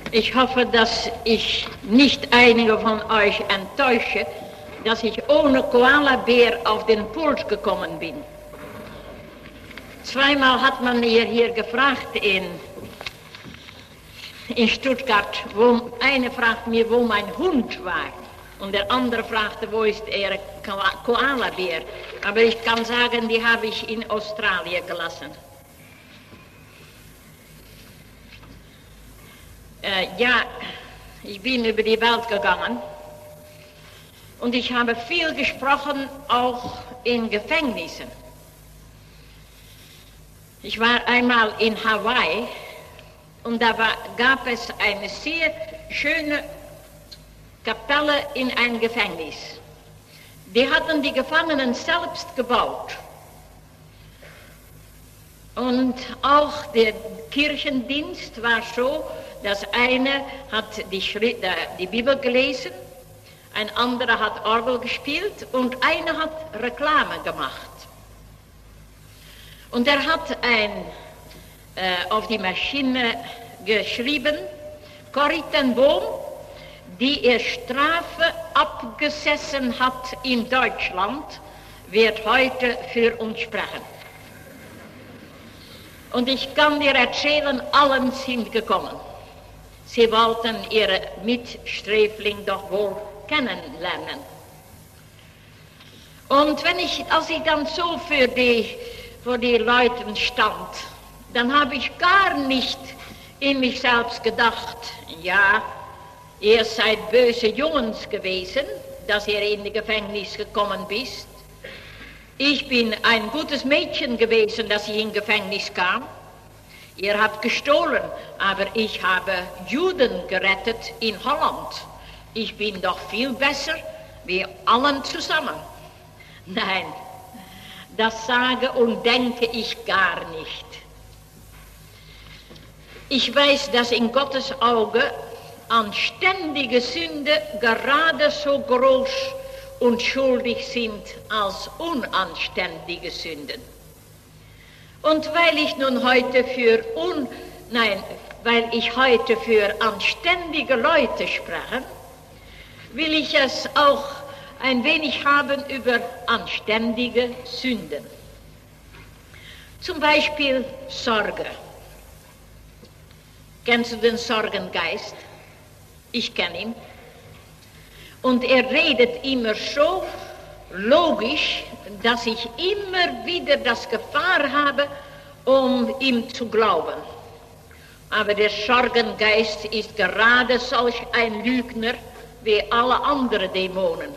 Ich hoffe, dass ich nicht einige von euch enttäusche, dass ich ohne Koalabär auf den Puls gekommen bin. Zweimal hat man mir hier gefragt in Stuttgart, eine fragt mir, wo mein Hund war, und der andere fragte, wo ist der Koalabär. Aber ich kann sagen, die habe ich in Australien gelassen. Ja, ich bin über die Welt gegangen und ich habe viel gesprochen, auch in Gefängnissen. Ich war einmal in Hawaii und da gab es eine sehr schöne Kapelle in einem Gefängnis. Die hatten die Gefangenen selbst gebaut. Und auch der Kirchendienst war so, dass einer hat die Bibel gelesen, ein anderer hat Orgel gespielt und einer hat Reklame gemacht. Und er hat auf die Maschine geschrieben, Corrie ten Boom, die ihr Strafe abgesessen hat in Deutschland, wird heute für uns sprechen. Und ich kann dir erzählen, allen sind gekommen. Sie wollten ihre Mitsträfling doch wohl kennenlernen. Und als ich dann so vor die Leute stand, dann habe ich gar nicht in mich selbst gedacht, ja, ihr seid böse Jungs gewesen, dass ihr in das Gefängnis gekommen bist. Ich bin ein gutes Mädchen gewesen, dass ich in Gefängnis kam. Ihr habt gestohlen, aber ich habe Juden gerettet in Holland. Ich bin doch viel besser wie allen zusammen. Nein, das sage und denke ich gar nicht. Ich weiß, dass in Gottes Auge anständige Sünde gerade so groß und schuldig sind als unanständige Sünden. Und weil ich nun heute weil ich heute für anständige Leute spreche, will ich es auch ein wenig haben über anständige Sünden. Zum Beispiel Sorge. Kennst du den Sorgengeist? Ich kenne ihn. Und er redet immer so logisch, dass ich immer wieder das Gefahr habe, um ihm zu glauben. Aber der Sorgengeist ist gerade solch ein Lügner wie alle anderen Dämonen.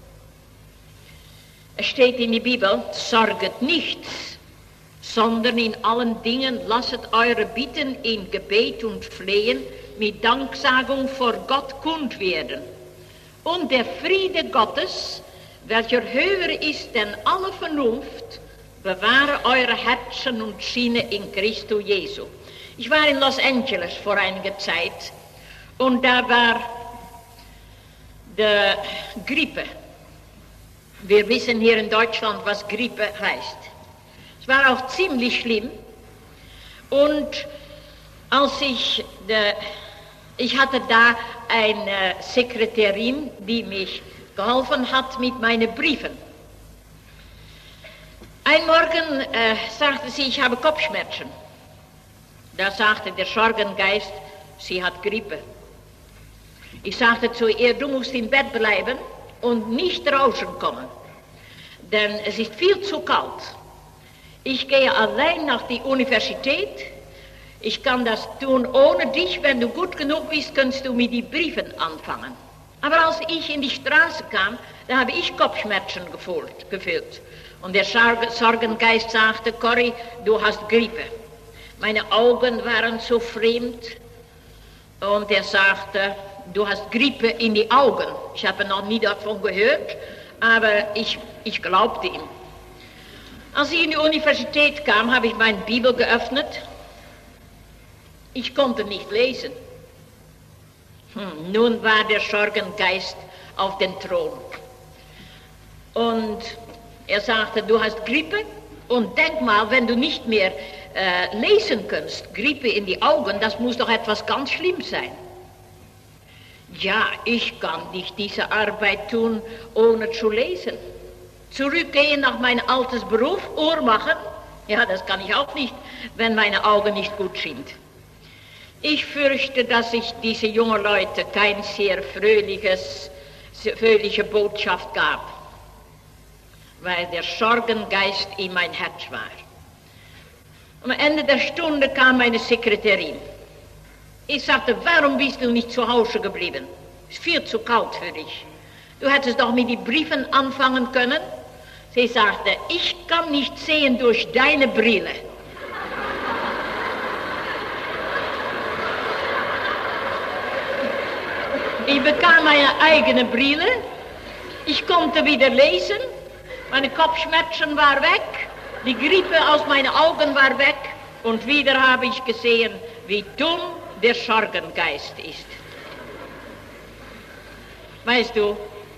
Es steht in der Bibel, sorget nichts, sondern in allen Dingen lasset eure Bitten in Gebet und Flehen mit Danksagung vor Gott kund werden. Und der Friede Gottes, welcher höher ist denn alle Vernunft, bewahre eure Herzen und Sinne in Christo Jesu. Ich war in Los Angeles vor einiger Zeit und da war die Grippe. Wir wissen hier in Deutschland, was Grippe heißt. Es war auch ziemlich schlimm und als ich hatte da eine Sekretärin, die mich geholfen hat mit meinen Briefen. Ein Morgen sagte sie, ich habe Kopfschmerzen. Da sagte der Sorgengeist, sie hat Grippe. Ich sagte zu ihr, du musst im Bett bleiben und nicht draußen kommen, denn es ist viel zu kalt. Ich gehe allein nach der Universität. Ich kann das tun ohne dich. Wenn du gut genug bist, kannst du mit den Briefen anfangen. Aber als ich in die Straße kam, da habe ich Kopfschmerzen gefühlt. Und der Sorgengeist sagte, Corrie, du hast Grippe. Meine Augen waren so fremd. Und er sagte, du hast Grippe in die Augen. Ich habe noch nie davon gehört, aber ich glaubte ihm. Als ich in die Universität kam, habe ich meine Bibel geöffnet. Ich konnte nicht lesen. Nun war der Sorgengeist auf dem Thron. Und er sagte, du hast Grippe und denk mal, wenn du nicht mehr lesen kannst, Grippe in die Augen, das muss doch etwas ganz Schlimmes sein. Ja, ich kann nicht diese Arbeit tun, ohne zu lesen. Zurückgehen nach meinem altes Beruf, Uhr machen, ja, das kann ich auch nicht, wenn meine Augen nicht gut sind. Ich fürchte, dass ich diese jungen Leute kein sehr fröhliche Botschaft gab, weil der Sorgengeist in mein Herz war. Am Ende der Stunde kam meine Sekretärin. Ich sagte, warum bist du nicht zu Hause geblieben? Es ist viel zu kalt für dich. Du hättest doch mit den Briefen anfangen können. Sie sagte, ich kann nicht sehen durch deine Brille. Ich bekam meine eigene Brille. Ich konnte wieder lesen. Meine Kopfschmerzen waren weg. Die Grippe aus meinen Augen war weg. Und wieder habe ich gesehen, wie dumm der Sorgengeist ist. Weißt du,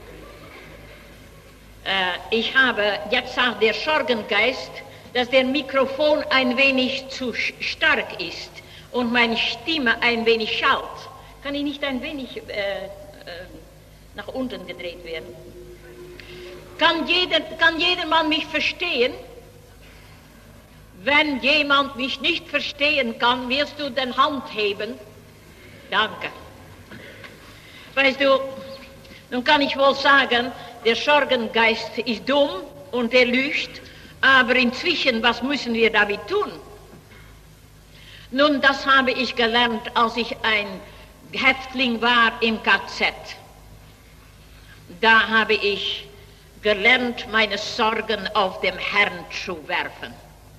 jetzt sagt der Sorgengeist, dass der Mikrofon ein wenig zu stark ist und meine Stimme ein wenig schallt. Kann ich nicht ein wenig nach unten gedreht werden? Kann jedermann mich verstehen? Wenn jemand mich nicht verstehen kann, wirst du den Hand heben. Danke. Weißt du, nun kann ich wohl sagen, der Sorgengeist ist dumm und er lügt, aber inzwischen, was müssen wir damit tun? Nun, das habe ich gelernt, als ich ein Häftling war im KZ. Da habe ich gelernt, meine Sorgen auf dem Herrn zu werfen.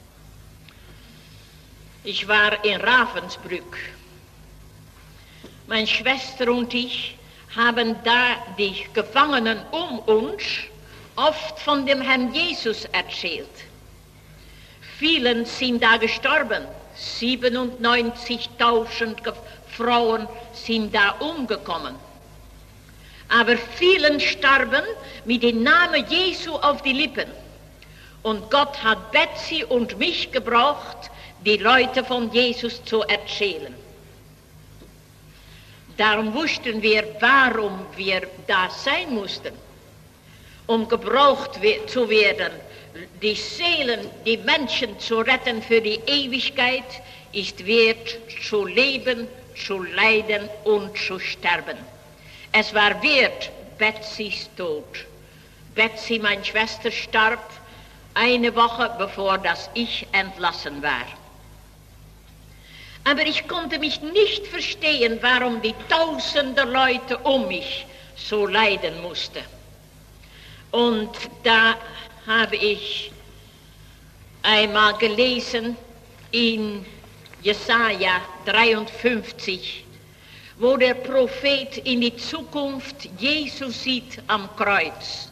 Ich war in Ravensbrück. Meine Schwester und ich haben da die Gefangenen um uns oft von dem Herrn Jesus erzählt. Vielen sind da gestorben. 97.000 Frauen sind da umgekommen. Aber vielen starben mit dem Namen Jesu auf die Lippen. Und Gott hat Betsy und mich gebraucht, die Leute von Jesus zu erzählen. Darum wussten wir, warum wir da sein mussten, um gebraucht zu werden. Die Seelen, die Menschen zu retten für die Ewigkeit, ist wert zu leben, zu leiden und zu sterben. Es war wert Betsys Tod. Betsy, meine Schwester, starb eine Woche bevor dass ich entlassen war. Aber ich konnte mich nicht verstehen, warum die tausende Leute um mich so leiden mussten. Und da habe ich einmal gelesen in Jesaja 53, wo der Prophet in die Zukunft Jesus sieht am Kreuz.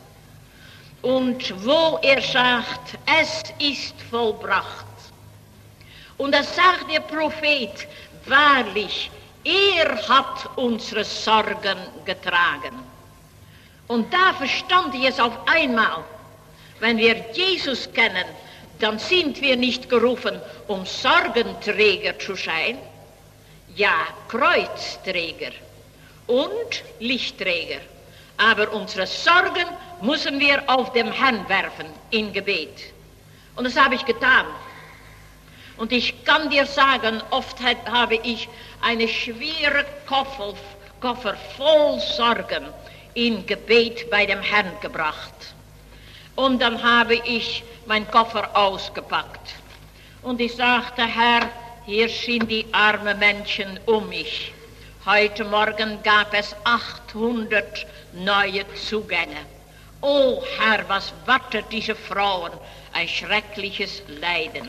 Und wo er sagt, es ist vollbracht. Und da sagt der Prophet, wahrlich, er hat unsere Sorgen getragen. Und da verstand ich es auf einmal, wenn wir Jesus kennen, dann sind wir nicht gerufen, um Sorgenträger zu sein, ja, Kreuzträger und Lichtträger. Aber unsere Sorgen müssen wir auf dem Herrn werfen in Gebet. Und das habe ich getan. Und ich kann dir sagen, oft habe ich eine schwere Koffer voll Sorgen in Gebet bei dem Herrn gebracht. Und dann habe ich meinen Koffer ausgepackt. Und ich sagte, Herr, hier sind die armen Menschen um mich. Heute Morgen gab es 800 neue Zugänge. Oh Herr, was wartet diese Frauen? Ein schreckliches Leiden.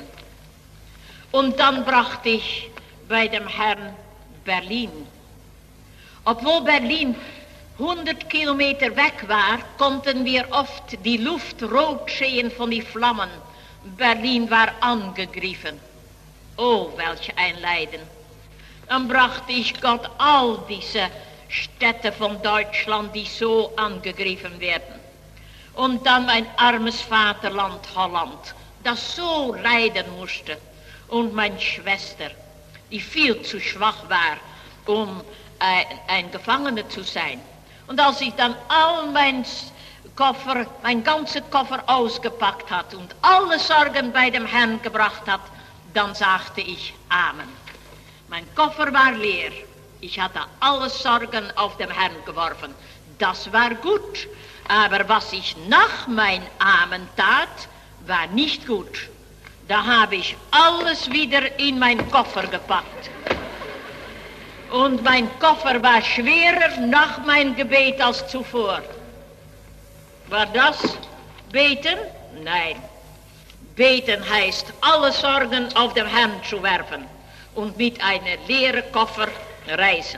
Und dann brachte ich bei dem Herrn Berlin. Obwohl Berlin 100 Kilometer weg war, konnten wir oft die Luft rot sehen von den Flammen. Berlin war angegriffen. Oh, welch ein Leiden. Dann brachte ich Gott all diese Städte von Deutschland, die so angegriffen werden. Und dann mein armes Vaterland Holland, das so leiden musste. Und meine Schwester, die viel zu schwach war, um ein Gefangener zu sein. Und als ich dann all mein ganzer Koffer ausgepackt hat und alle Sorgen bei dem Herrn gebracht hat, dann sagte ich Amen. Mein Koffer war leer. Ich hatte alle Sorgen auf den Herrn geworfen. Das war gut. Aber was ich nach mein Amen tat, war nicht gut. Da habe ich alles wieder in meinen Koffer gepackt. Und mein Koffer war schwerer nach meinem Gebet als zuvor. War das beten? Nein. Beten heißt, alle Sorgen auf den Herrn zu werfen und mit einem leeren Koffer reisen.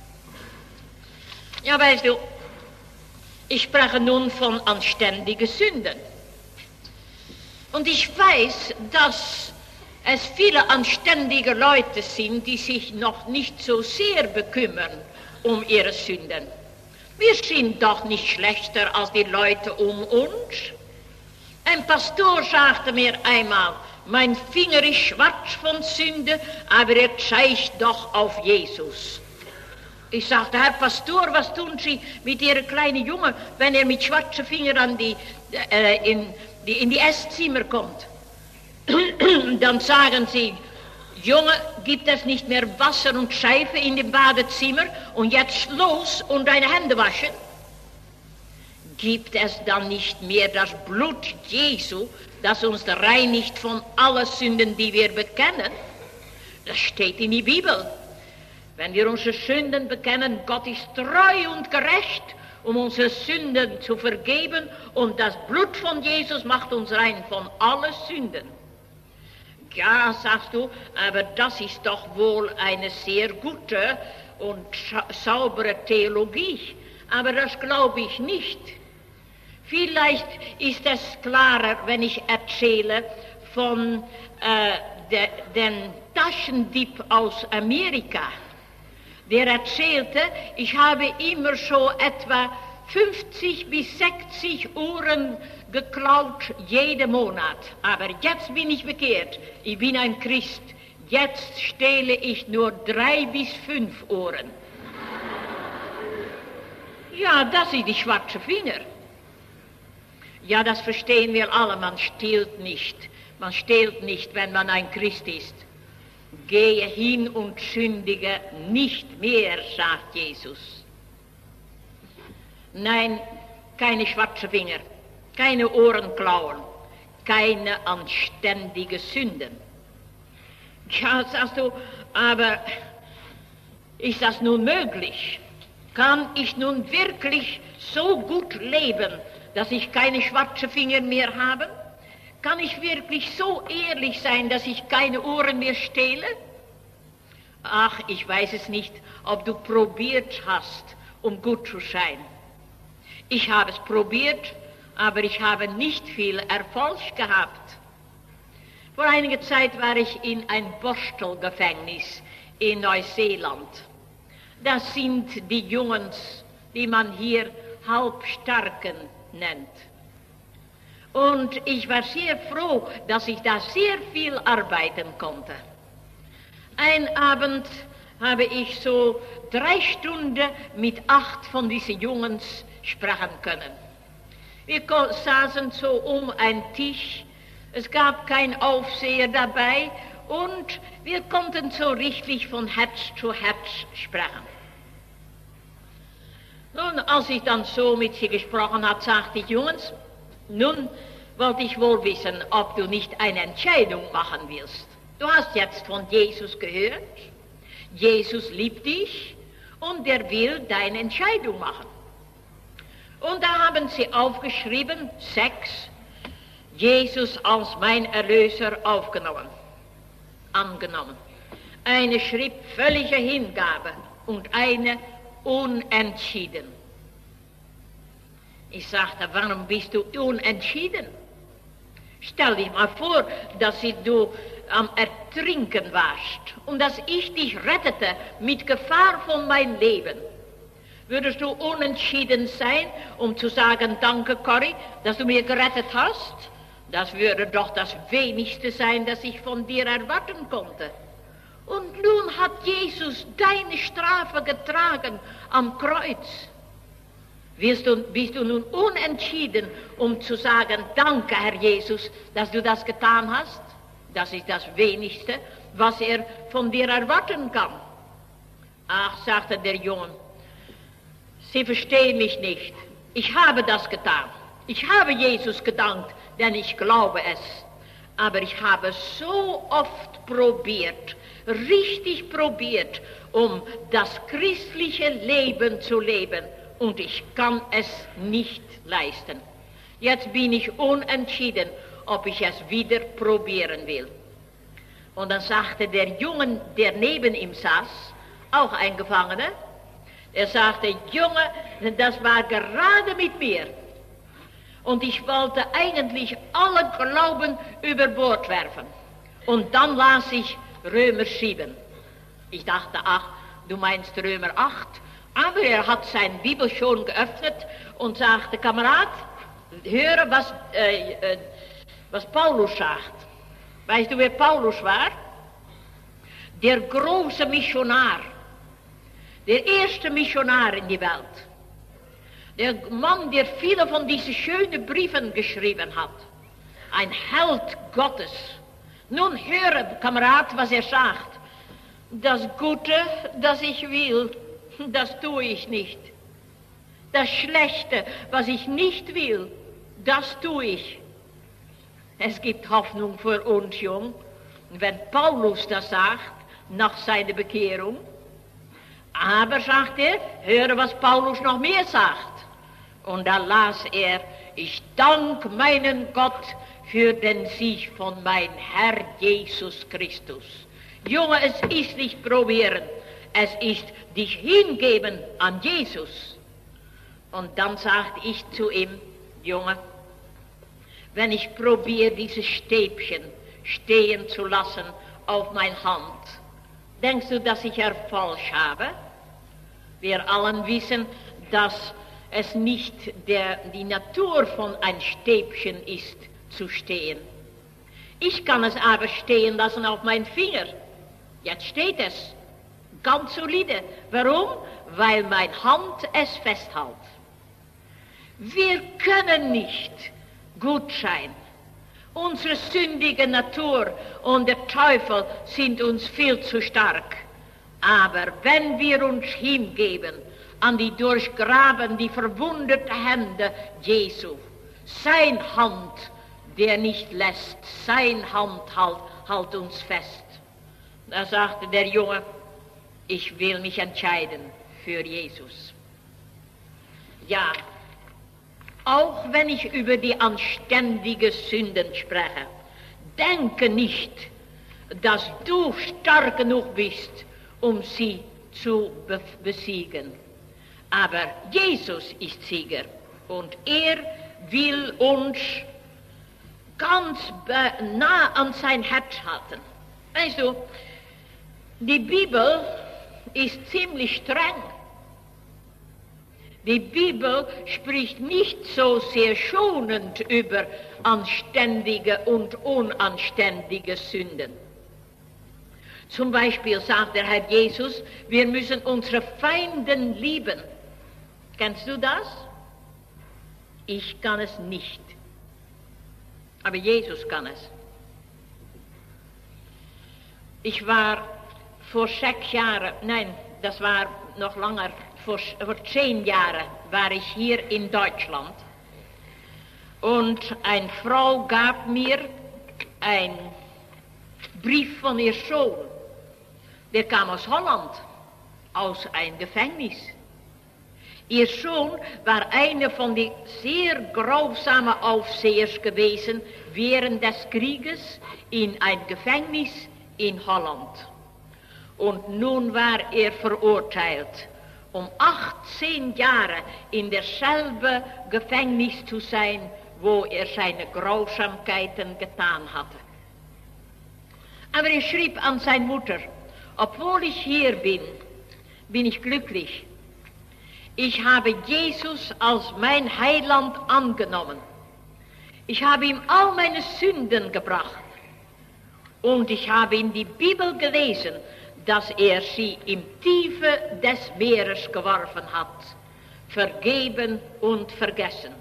Ja, weißt du, ich spreche nun von anständigen Sünden. Und ich weiß, dass es viele anständige Leute sind, die sich noch nicht so sehr bekümmern um ihre Sünden. Wir sind doch nicht schlechter als die Leute um uns. Ein Pastor sagte mir einmal, mein Finger ist schwarz von Sünde, aber er zeigt doch auf Jesus. Ich sagte, Herr Pastor, was tun Sie mit Ihrem kleinen Jungen, wenn er mit schwarzen Fingern in die Esszimmer kommt? Dann sagen Sie, Junge, gibt es nicht mehr Wasser und Seife in dem Badezimmer und jetzt los und deine Hände waschen? Gibt es dann nicht mehr das Blut Jesu, das uns reinigt von allen Sünden, die wir bekennen? Das steht in die Bibel. Wenn wir unsere Sünden bekennen, Gott ist treu und gerecht, um unsere Sünden zu vergeben, und das Blut von Jesus macht uns rein von allen Sünden. Ja, sagst du, aber das ist doch wohl eine sehr gute und saubere Theologie, aber das glaube ich nicht. Vielleicht ist es klarer, wenn ich erzähle von den Taschendieb aus Amerika. Der erzählte, ich habe immer so etwa 50 bis 60 Uhren geklaut jeden Monat. Aber jetzt bin ich bekehrt. Ich bin ein Christ. Jetzt stehle ich nur 3 bis 5 Uhren. Ja, das sind die schwarzen Finger. Ja, das verstehen wir alle. Man stiehlt nicht. Man stiehlt nicht, wenn man ein Christ ist. Gehe hin und sündige nicht mehr, sagt Jesus. Nein, keine schwarzen Finger, keine Ohren klauen, keine anständige Sünden. Ja, sagst du, aber ist das nun möglich? Kann ich nun wirklich so gut leben, dass ich keine schwarzen Finger mehr habe? Kann ich wirklich so ehrlich sein, dass ich keine Ohren mehr stehle? Ach, ich weiß es nicht, ob du probiert hast, um gut zu sein. Ich habe es probiert, aber ich habe nicht viel Erfolg gehabt. Vor einiger Zeit war ich in ein Borstelgefängnis in Neuseeland. Das sind die Jungs, die man hier Halbstarken nennt. Und ich war sehr froh, dass ich da sehr viel arbeiten konnte. Ein Abend habe ich so 3 Stunden mit 8 von diesen Jungs sprechen können. Wir saßen so um einen Tisch, es gab keinen Aufseher dabei und wir konnten so richtig von Herz zu Herz sprechen. Nun, als ich dann so mit sie gesprochen habe, sagte ich, Jungs, nun wollte ich wohl wissen, ob du nicht eine Entscheidung machen willst. Du hast jetzt von Jesus gehört, Jesus liebt dich und er will deine Entscheidung machen. Und da haben sie aufgeschrieben, 6, Jesus als mein Erlöser angenommen. Eine schrieb völlige Hingabe und eine unentschieden. Ich sagte, warum bist du unentschieden? Stell dich mal vor, dass du am Ertrinken warst und dass ich dich rettete mit Gefahr von meinem Leben. Würdest du unentschieden sein, um zu sagen, danke Corrie, dass du mir gerettet hast? Das würde doch das Wenigste sein, das ich von dir erwarten konnte. Und nun hat Jesus deine Strafe getragen am Kreuz. Bist du nun unentschieden, um zu sagen, danke, Herr Jesus, dass du das getan hast? Das ist das Wenigste, was er von dir erwarten kann. Ach, sagte der Junge, Sie verstehen mich nicht. Ich habe das getan. Ich habe Jesus gedankt, denn ich glaube es. Aber ich habe so oft probiert, richtig probiert, um das christliche Leben zu leben. Und ich kann es nicht leisten. Jetzt bin ich unentschieden, ob ich es wieder probieren will. Und dann sagte der Junge, der neben ihm saß, auch ein Gefangener, er sagte, Junge, das war gerade mit mir. Und ich wollte eigentlich alle Glauben über Bord werfen. Und dann las ich Römer 7. Ich dachte, ach, du meinst Römer 8. Aber er hat seine Bibel schon geöffnet und sagte, Kamerad, höre, was Paulus sagt. Weißt du, wer Paulus war? Der große Missionar. Der erste Missionar in die Welt. Der Mann, der viele von diesen schönen Briefen geschrieben hat. Ein Held Gottes. Nun höre, Kamerad, was er sagt. Das Gute, das ich will, das tue ich nicht. Das Schlechte, was ich nicht will, das tue ich. Es gibt Hoffnung für uns, Jung. Wenn Paulus das sagt, nach seiner Bekehrung. Aber, sagt er, höre, was Paulus noch mehr sagt. Und da las er, ich danke meinen Gott für den Sieg von meinem Herr Jesus Christus. Junge, es ist nicht probieren, es ist dich hingeben an Jesus. Und dann sagte ich zu ihm, Junge, wenn ich probiere, dieses Stäbchen stehen zu lassen auf meine Hand, denkst du, dass ich Erfolg habe? Wir allen wissen, dass es nicht die Natur von ein Stäbchen ist, zu stehen. Ich kann es aber stehen lassen auf meinen Finger. Jetzt steht es ganz solide. Warum? Weil meine Hand es festhält. Wir können nicht gut sein. Unsere sündige Natur und der Teufel sind uns viel zu stark. Aber wenn wir uns hingeben an die durchgraben, die verwundete Hände Jesu, sein Hand, der nicht lässt, sein Hand halt uns fest. Da sagte der Junge, ich will mich entscheiden für Jesus. Ja, auch wenn ich über die anständigen Sünden spreche, denke nicht, dass du stark genug bist, um sie zu besiegen. Aber Jesus ist Sieger und er will uns ganz nah an sein Herz halten. Weißt du, die Bibel ist ziemlich streng. Die Bibel spricht nicht so sehr schonend über anständige und unanständige Sünden. Zum Beispiel sagt der Herr Jesus, wir müssen unsere Feinden lieben. Kennst du das? Ich kann es nicht. Aber Jesus kann es. Ich war vor 6 Jahren, nein, das war noch länger, vor 10 Jahren war ich hier in Deutschland. Und eine Frau gab mir einen Brief von ihr Sohn. Der kam aus Holland, aus einem Gefängnis. Ihr Sohn war einer von den sehr grausamen Aufsehers gewesen während des Krieges in ein Gefängnis in Holland. Und nun war er verurteilt, um 18 Jahre in derselben Gefängnis zu sein, wo er seine Grausamkeiten getan hatte. Aber er schrieb an seine Mutter, obwohl ich hier bin, bin ich glücklich. Ich habe Jesus als mein Heiland angenommen. Ich habe ihm all meine Sünden gebracht. Und ich habe in die Bibel gelesen, dass er sie im Tiefe des Meeres geworfen hat, vergeben und vergessen.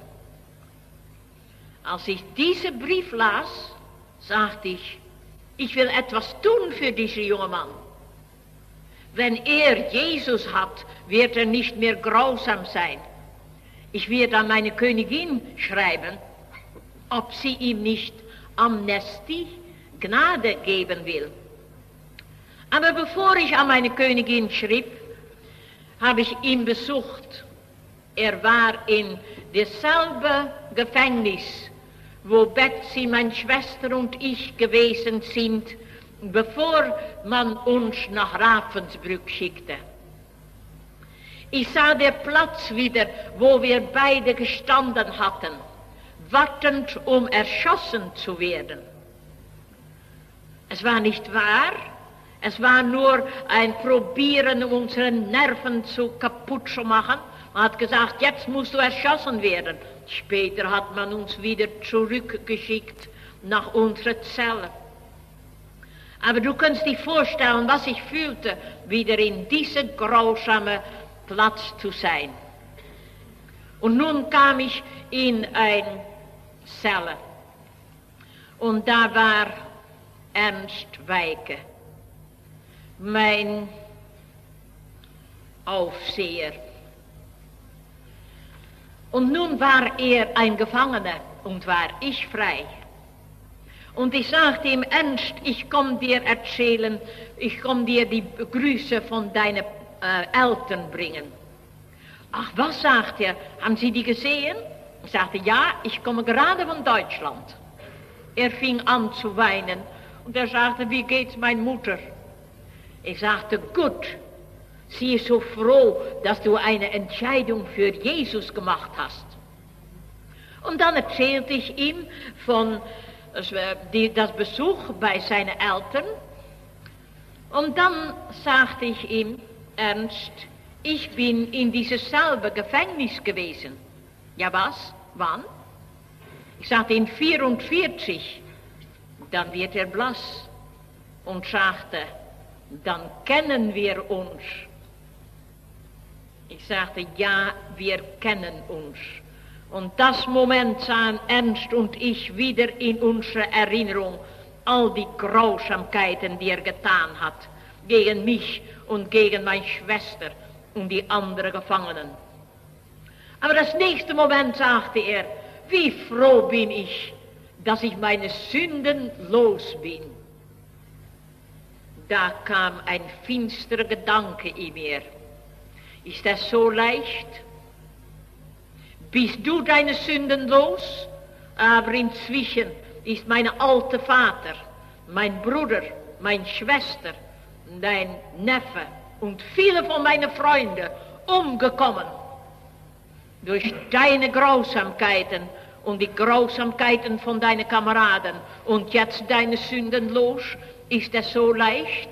Als ich diesen Brief las, sagte ich will etwas tun für diesen jungen Mann. Wenn er Jesus hat, wird er nicht mehr grausam sein. Ich werde an meine Königin schreiben, ob sie ihm nicht Amnestie, Gnade geben will. Aber bevor ich an meine Königin schrieb, habe ich ihn besucht. Er war in dasselbe Gefängnis, wo Betsy, meine Schwester und ich gewesen sind, bevor man uns nach Ravensbrück schickte. Ich sah den Platz wieder, wo wir beide gestanden hatten, wartend, um erschossen zu werden. Es war nicht wahr, es war nur ein Probieren, unsere Nerven kaputt zu machen. Man hat gesagt, jetzt musst du erschossen werden. Später hat man uns wieder zurückgeschickt nach unserer Zelle. Aber du kannst dir vorstellen, was ich fühlte, wieder in diesem grausamen Platz zu sein. Und nun kam ich in eine Zelle. Und da war Ernst Weike, mein Aufseher. Und nun war er ein Gefangener und war ich frei. Und ich sagte ihm, Ernst, ich komme dir erzählen, ich komme dir die Grüße von deinen Eltern bringen. Ach, was, sagt er, haben Sie die gesehen? Ich sagte, ja, ich komme gerade von Deutschland. Er fing an zu weinen und er sagte, wie geht's meine Mutter? Ich sagte, gut, sie ist so froh, dass du eine Entscheidung für Jesus gemacht hast. Und dann erzählte ich ihm von das Besuch bei seinen Eltern. Und dann sagte ich ihm, Ernst, ich bin in dieses selbe Gefängnis gewesen. Ja, was? Wann? Ich sagte, in 1944. Dann wird er blass und sagte, dann kennen wir uns. Ich sagte, ja, wir kennen uns. Und das Moment sahen Ernst und ich wieder in unserer Erinnerung all die Grausamkeiten, die er getan hat, gegen mich und gegen meine Schwester und die anderen Gefangenen. Aber das nächste Moment sagte er, wie froh bin ich, dass ich meine Sünden los bin. Da kam ein finsterer Gedanke in mir. Ist das so leicht? Bist du deine Sünden los? Aber inzwischen ist mein alter Vater, mein Bruder, meine Schwester, dein Neffe und viele von meinen Freunden umgekommen. Durch deine Grausamkeiten und die Grausamkeiten von deinen Kameraden und jetzt deine Sünden los. Ist das so leicht?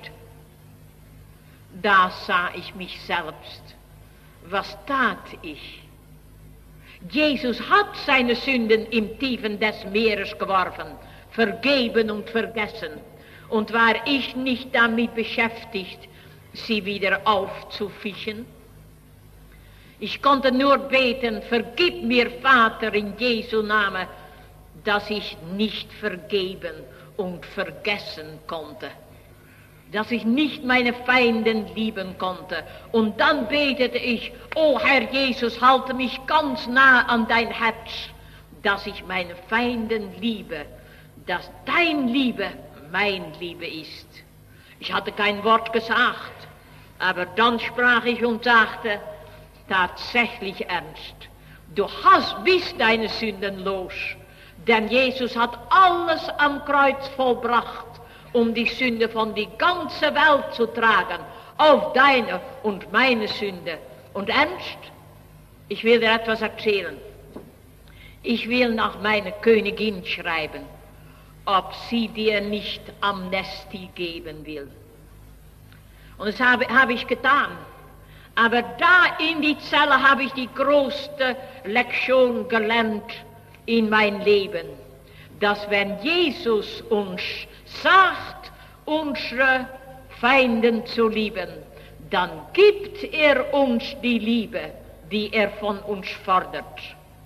Da sah ich mich selbst. Was tat ich? Jesus hat seine Sünden im Tiefen des Meeres geworfen, vergeben und vergessen. Und war ich nicht damit beschäftigt, sie wieder aufzufischen? Ich konnte nur beten, vergib mir, Vater, in Jesu Namen, dass ich nicht vergeben und vergessen konnte. Dass ich nicht meine Feinden lieben konnte. Und dann betete ich, o Herr Jesus, halte mich ganz nah an dein Herz, dass ich meine Feinden liebe, dass dein Liebe mein Liebe ist. Ich hatte kein Wort gesagt, aber dann sprach ich und sagte, tatsächlich Ernst, du bist deine Sünden los, denn Jesus hat alles am Kreuz vollbracht, um die Sünde von die ganze Welt zu tragen, auf deine und meine Sünde. Und Ernst, ich will dir etwas erzählen. Ich will nach meiner Königin schreiben, ob sie dir nicht Amnestie geben will. Und das habe ich getan. Aber da in die Zelle habe ich die größte Lektion gelernt in mein Leben, dass wenn Jesus uns sagt, unsere Feinden zu lieben, dann gibt er uns die Liebe, die er von uns fordert.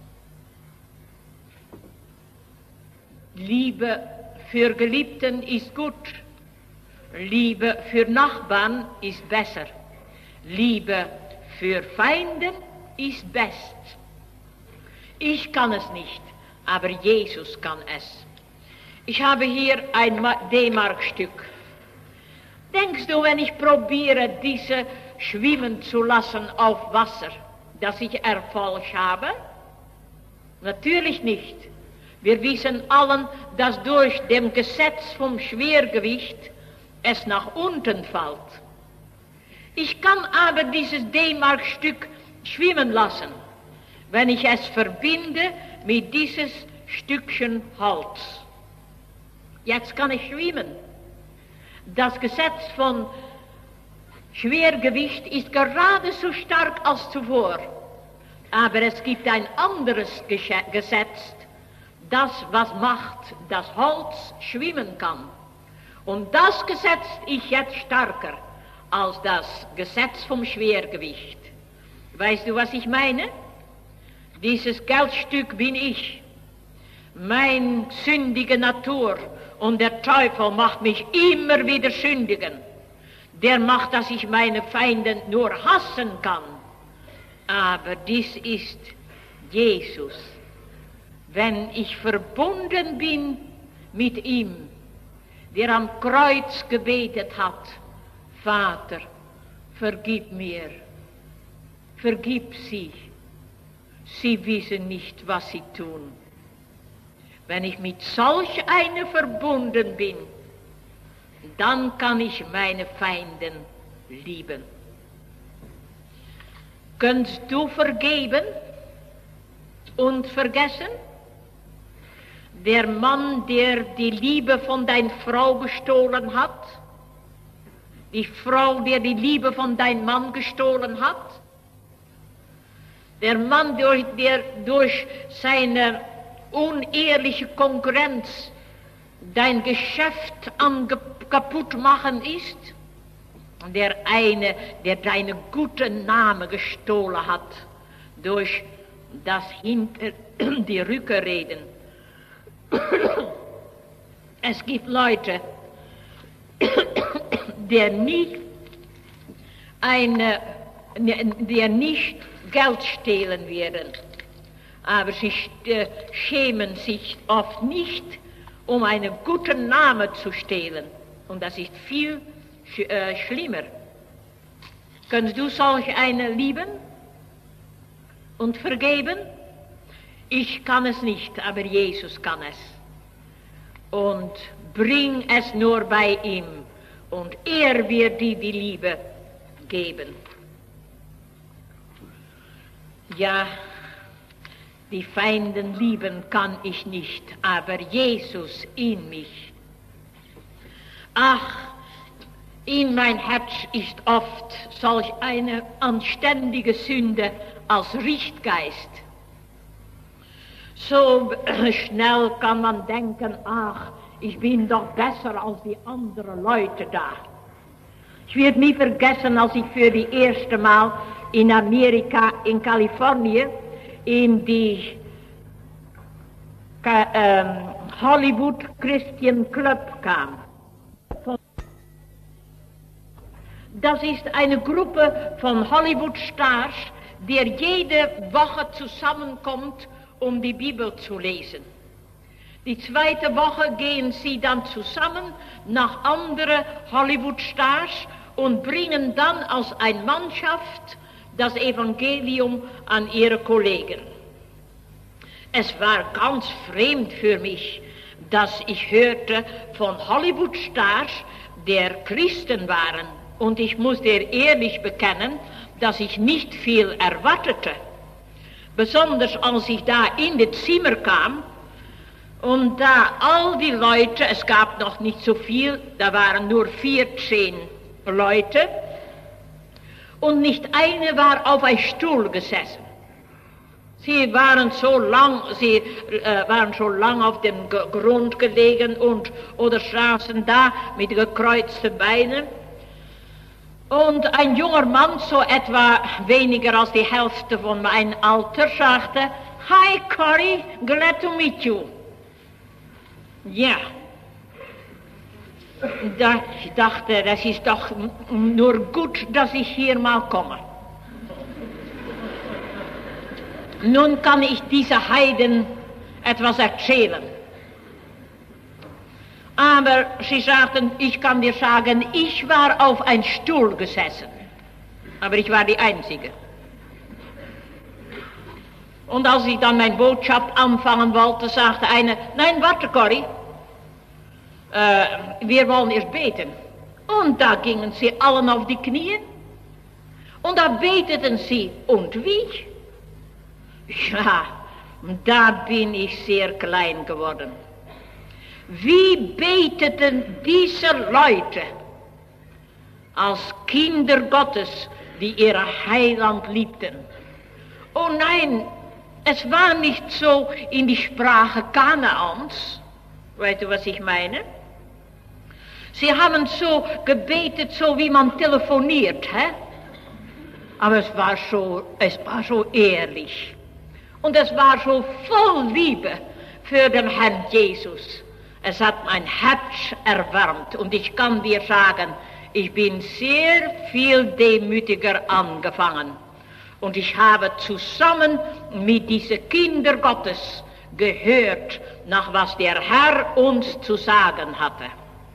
Liebe für Geliebten ist gut, Liebe für Nachbarn ist besser, Liebe für Feinden ist best. Ich kann es nicht, aber Jesus kann es. Ich habe hier ein D-Mark-Stück. Denkst du, wenn ich probiere, diese schwimmen zu lassen auf Wasser, dass ich Erfolg habe? Natürlich nicht. Wir wissen allen, dass durch dem Gesetz vom Schwergewicht es nach unten fällt. Ich kann aber dieses D-Mark-Stück schwimmen lassen, wenn ich es verbinde mit dieses Stückchen Holz. Jetzt kann ich schwimmen. Das Gesetz von Schwergewicht ist gerade so stark als zuvor. Aber es gibt ein anderes Gesetz, das was macht, dass Holz schwimmen kann. Und das Gesetz ist jetzt stärker als das Gesetz vom Schwergewicht. Weißt du, was ich meine? Dieses Geldstück bin ich. Mein sündige Natur. Und der Teufel macht mich immer wieder sündigen. Der macht, dass ich meine Feinde nur hassen kann. Aber dies ist Jesus. Wenn ich verbunden bin mit ihm, der am Kreuz gebetet hat, Vater, vergib mir, vergib sie, sie wissen nicht, was sie tun. Wenn ich mit solch einer verbunden bin, dann kann ich meine Feinden lieben. Kannst du vergeben und vergessen? Der Mann, der die Liebe von deiner Frau gestohlen hat, die Frau, der die Liebe von deinem Mann gestohlen hat, der Mann, der durch seine unehrliche Konkurrenz dein Geschäft kaputt machen ist, der eine, der deinen guten Namen gestohlen hat, durch das hinter die Rücke reden. Es gibt Leute, die nicht Geld stehlen werden, aber sie schämen sich oft nicht, um einen guten Namen zu stehlen. Und das ist viel schlimmer. Kannst du solch eine lieben und vergeben? Ich kann es nicht, aber Jesus kann es. Und bring es nur bei ihm. Und er wird dir die Liebe geben. Ja, die Feinden lieben kann ich nicht, aber Jesus in mich. Ach, in mein Herz ist oft solch eine anständige Sünde als Richtgeist. So schnell kann man denken, ach, ich bin doch besser als die anderen Leute da. Ich werde nie vergessen, als ich für die erste Mal in Amerika, in Kalifornien, in die Hollywood Christian Club kam. Das ist eine Gruppe von Hollywood-Stars, die jede Woche zusammenkommt, um die Bibel zu lesen. Die zweite Woche gehen sie dann zusammen nach anderen Hollywood-Stars und bringen dann als eine Mannschaft das Evangelium an ihre Kollegen. Es war ganz fremd für mich, dass ich hörte von Hollywood-Stars, der Christen waren. Und ich muss dir ehrlich bekennen, dass ich nicht viel erwartete. Besonders als ich da in das Zimmer kam und da all die Leute, es gab noch nicht so viel, da waren nur 14 Leute und nicht eine war auf einem Stuhl gesessen. Sie waren so lang auf dem Grund gelegen oder saßen da mit gekreuzten Beinen. Und ein junger Mann, so etwa weniger als die Hälfte von meinem Alter, sagte, "Hi Corrie, glad to meet you." Ja, ich dachte, das ist doch nur gut, dass ich hier mal komme. Nun kann ich dieser Heiden etwas erzählen. Aber sie sagten, ich kann dir sagen, ich war auf einem Stuhl gesessen. Aber ich war die Einzige. Und als ich dann meine Botschaft anfangen wollte, sagte eine, nein, warte Corrie, wir wollen erst beten. Und da gingen sie allen auf die Knie. Und da beteten sie. Und wie? Ja, da bin ich sehr klein geworden. Wie beteten diese Leute als Kinder Gottes, die ihr Heiland liebten? Oh nein, es war nicht so in die Sprache Kanaans. Weißt du, was ich meine? Sie haben so gebetet, so wie man telefoniert, hä? Aber es war so ehrlich. Und es war so voll Liebe für den Herrn Jesus. Es hat mein Herz erwärmt. Und ich kann dir sagen, ich bin sehr viel demütiger angefangen. Und ich habe zusammen mit diesen Kindern Gottes gehört, nach was der Herr uns zu sagen hatte.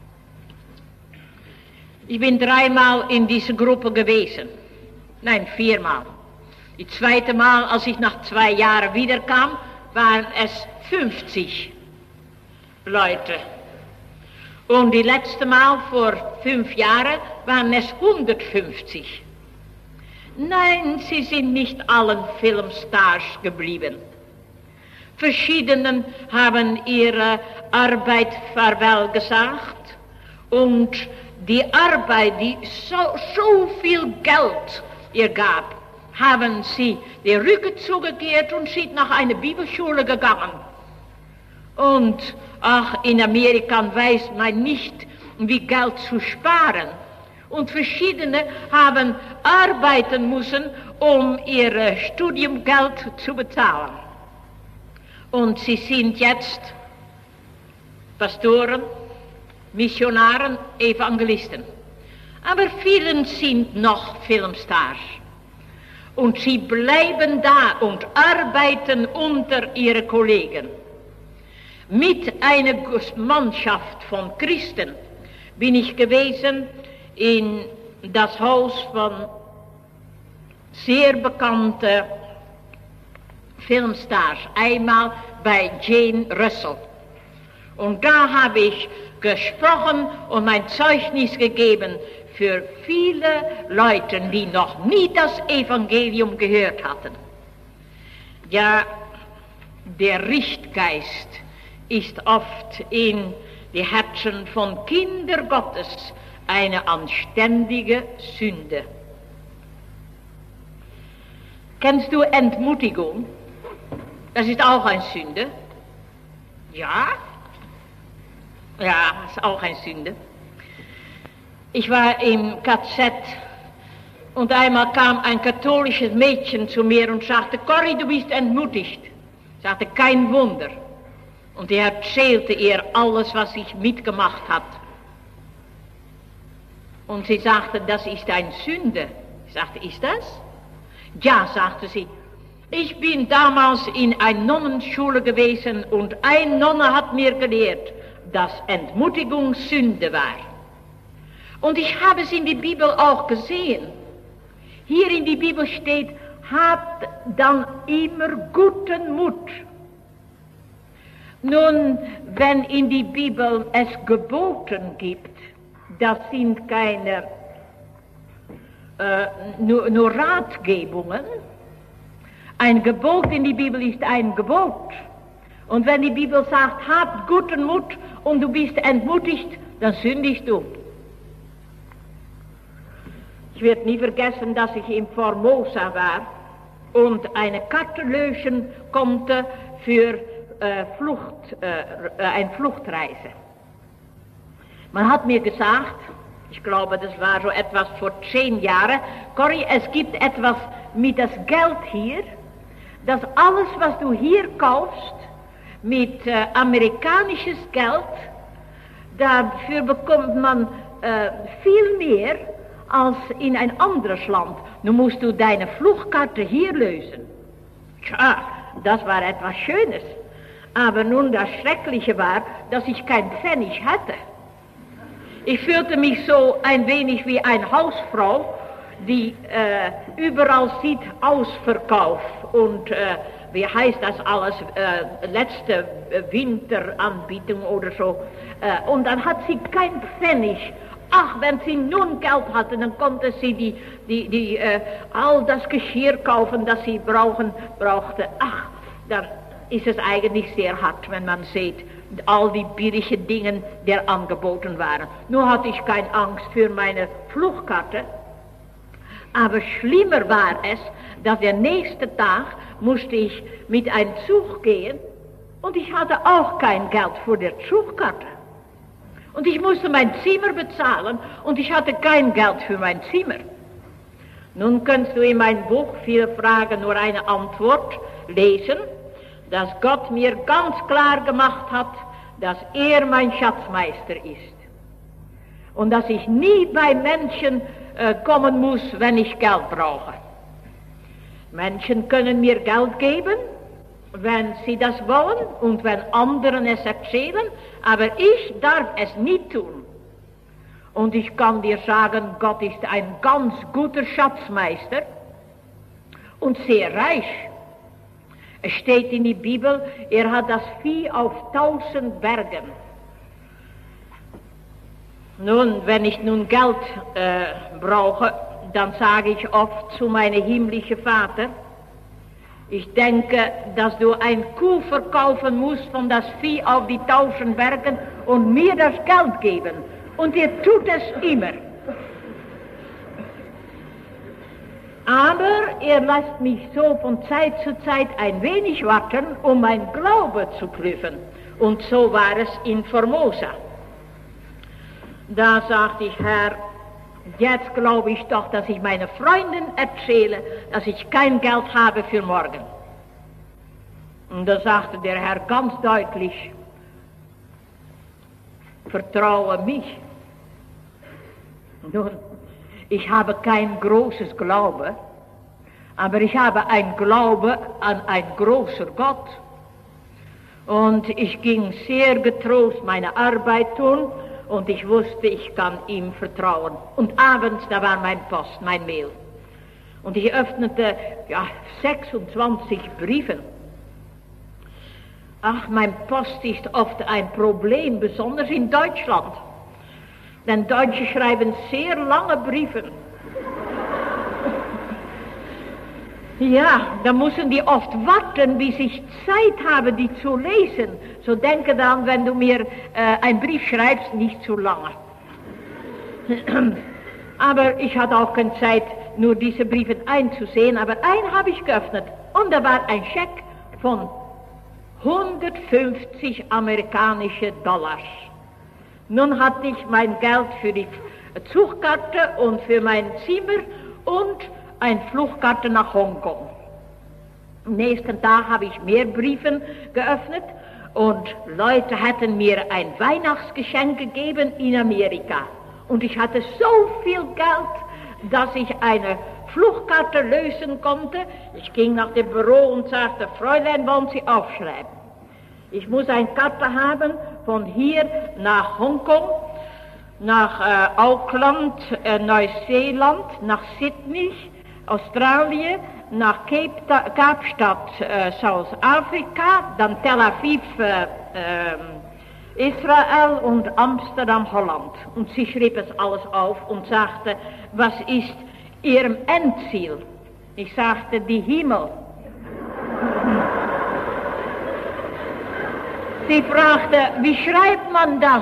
Ich bin 3-mal in dieser Gruppe gewesen. Nein, 4-mal. Die zweite Mal, als ich nach 2 Jahren wiederkam, waren es 50 Leute. Und die letzte Mal vor 5 Jahren waren es 150. Nein, sie sind nicht allen Filmstars geblieben. Verschiedenen haben ihre Arbeit farewell gesagt und die Arbeit, die so viel Geld ihr gab, haben sie die Rücken zugekehrt und sind nach einer Bibelschule gegangen. Und in Amerika weiß man nicht, wie Geld zu sparen. Und verschiedene haben arbeiten müssen, um ihr Studiumgeld zu bezahlen. Und sie sind jetzt Pastoren, Missionaren, Evangelisten. Aber vielen sind noch Filmstars. Und sie bleiben da und arbeiten unter ihren Kollegen. Mit einer Mannschaft von Christen bin ich gewesen in das Haus von sehr bekannten Filmstars. Einmal bei Jane Russell. Und da habe ich gesprochen und mein Zeugnis gegeben für viele Leute, die noch nie das Evangelium gehört hatten. Ja, der Richtgeist ist oft in die Herzen von Kindern Gottes eine anständige Sünde. Kennst du Entmutigung? Das ist auch eine Sünde. Ja? Ja, das ist auch eine Sünde. Ich war im KZ und einmal kam ein katholisches Mädchen zu mir und sagte, Corrie, du bist entmutigt. Ich sagte, kein Wunder. Und er erzählte ihr alles, was ich mitgemacht hat. Und sie sagte, das ist eine Sünde. Ich sagte, ist das? Ja, sagte sie. Ich bin damals in einer Nonnenschule gewesen und eine Nonne hat mir gelehrt, dass Entmutigung Sünde war. Und ich habe es in der Bibel auch gesehen. Hier in der Bibel steht, habt dann immer guten Mut. Nun, wenn in die Bibel es Geboten gibt, das sind keine nur Ratgebungen. Ein Gebot in die Bibel ist ein Gebot. Und wenn die Bibel sagt, habt guten Mut und du bist entmutigt, dann sündigst du. Ich werde nie vergessen, dass ich in Formosa war und eine Karte lösen konnte für eine Fluchtreise. Man hat mir gesagt, Ich glaube, das war so etwas vor 10 Jahren. Corrie, es gibt etwas mit das Geld hier, dass alles, was du hier kaufst, mit amerikanisches Geld, dafür bekommt man viel mehr als in ein anderes Land. Nun musst du deine Fluchtkarte hier lösen. Tja, das war etwas Schönes. Aber nun das Schreckliche war, dass ich kein Pfennig hatte. Ich fühlte mich so ein wenig wie eine Hausfrau, die überall sieht Ausverkauf und wie heißt das alles, letzte Winteranbietung oder so. Und dann hat sie kein Pfennig. Ach, wenn sie nun Geld hatte, dann konnte sie all das Geschirr kaufen, das sie brauchte. Ach, da ist es eigentlich sehr hart, wenn man sieht, all die billigen Dinge, die angeboten waren. Nur hatte ich keine Angst für meine Fluchtkarte. Aber schlimmer war es, dass der nächste Tag musste ich mit einem Zug gehen und ich hatte auch kein Geld für die Zugkarte. Und ich musste mein Zimmer bezahlen und ich hatte kein Geld für mein Zimmer. Nun kannst du in meinem Buch viele Fragen nur eine Antwort lesen, dass Gott mir ganz klar gemacht hat, dass er mein Schatzmeister ist. Und dass ich nie bei Menschen kommen muss, wenn ich Geld brauche. Menschen können mir Geld geben, wenn sie das wollen und wenn anderen es erzählen, aber ich darf es nie tun. Und ich kann dir sagen, Gott ist ein ganz guter Schatzmeister und sehr reich. Es steht in der Bibel, er hat das Vieh auf 1000 Bergen. Nun, wenn ich nun Geld brauche, dann sage ich oft zu meinem himmlischen Vater, ich denke, dass du ein Kuh verkaufen musst von das Vieh auf die 1000 Bergen und mir das Geld geben. Und er tut es immer. Aber er lässt mich so von Zeit zu Zeit ein wenig warten, um mein Glaube zu prüfen. Und so war es in Formosa. Da sagte ich, Herr, jetzt glaube ich doch, dass ich meinen Freunden erzähle, dass ich kein Geld habe für morgen. Und da sagte der Herr ganz deutlich, vertraue mich. Nun, ich habe kein großes Glaube, aber ich habe ein Glaube an einen großen Gott. Und ich ging sehr getrost meine Arbeit tun, und ich wusste, ich kann ihm vertrauen. Und abends, da war mein Post, mein Mail. Und ich öffnete, 26 Briefen. Ach, mein Post ist oft ein Problem, besonders in Deutschland. Denn Deutsche schreiben sehr lange Briefe. Ja, da müssen die oft warten, bis ich Zeit habe, die zu lesen. So denke dann, wenn du mir einen Brief schreibst, nicht zu lange. Aber ich hatte auch keine Zeit, nur diese Briefe einzusehen. Aber einen habe ich geöffnet. Und da war ein Scheck von 150 amerikanische Dollars. Nun hatte ich mein Geld für die Zugkarte und für mein Zimmer und eine Fluchtkarte nach Hongkong. Am nächsten Tag habe ich mehr Briefen geöffnet und Leute hatten mir ein Weihnachtsgeschenk gegeben in Amerika. Und ich hatte so viel Geld, dass ich eine Fluchtkarte lösen konnte. Ich ging nach dem Büro und sagte, Fräulein, wollen Sie aufschreiben? Ich muss eine Karte haben von hier nach Hongkong, nach Auckland, Neuseeland, nach Sydney, Australien, nach Kaapstad, Zuid-Afrika, dann Tel Aviv, Israel und Amsterdam, Holland. Und sie schrieb es alles auf und sagte, was ist Ihrem Endziel? Ich sagte, die Himmel. Sie fragte, wie schreibt man das?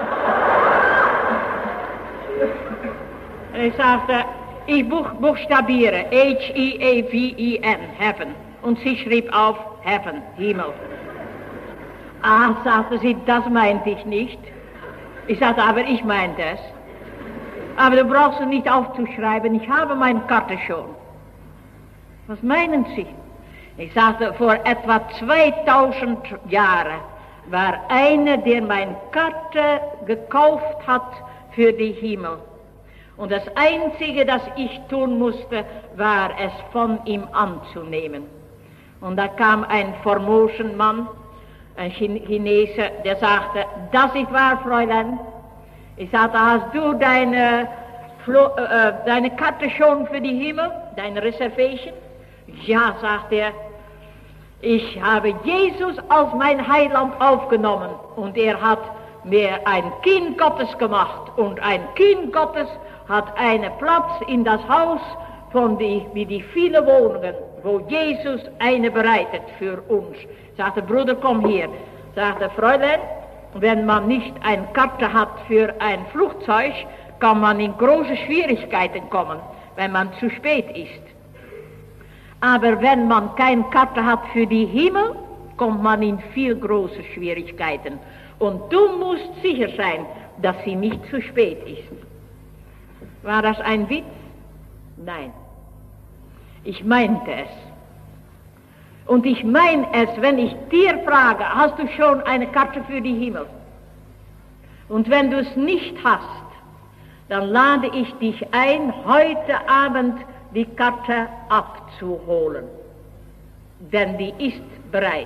Ich sagte, ich buchstabiere H-E-A-V-E-N, Heaven. Und sie schrieb auf Heaven, Himmel. Ah, sagte sie, das meinte ich nicht. Ich sagte, aber ich meinte es. Aber du brauchst es nicht aufzuschreiben, ich habe meine Karte schon. Was meinen Sie? Ich sagte, vor etwa 2000 Jahren war einer, der meine Karte gekauft hat für den Himmel. Und das Einzige, das ich tun musste, war es von ihm anzunehmen. Und da kam ein Formosen Mann, ein Chinese, der sagte, das ist wahr, Fräulein. Ich sagte, hast du deine Karte schon für die Himmel, deine Reservation? Ja, sagt er, ich habe Jesus als mein Heiland aufgenommen und er hat mir ein Kind Gottes gemacht und ein Kind Gottes hat einen Platz in das Haus wie die vielen Wohnungen, wo Jesus eine bereitet für uns. Sagte, Bruder, komm hier. Sagte, Fräulein, wenn man nicht eine Karte hat für ein Flugzeug, kann man in große Schwierigkeiten kommen, wenn man zu spät ist. Aber wenn man keine Karte hat für die Himmel, kommt man in viel große Schwierigkeiten. Und du musst sicher sein, dass sie nicht zu spät ist. War das ein Witz? Nein. Ich meinte es. Und ich meine es, wenn ich dir frage, hast du schon eine Karte für die Himmel? Und wenn du es nicht hast, dann lade ich dich ein, heute Abend die Karte abzuholen. Denn die ist bereit.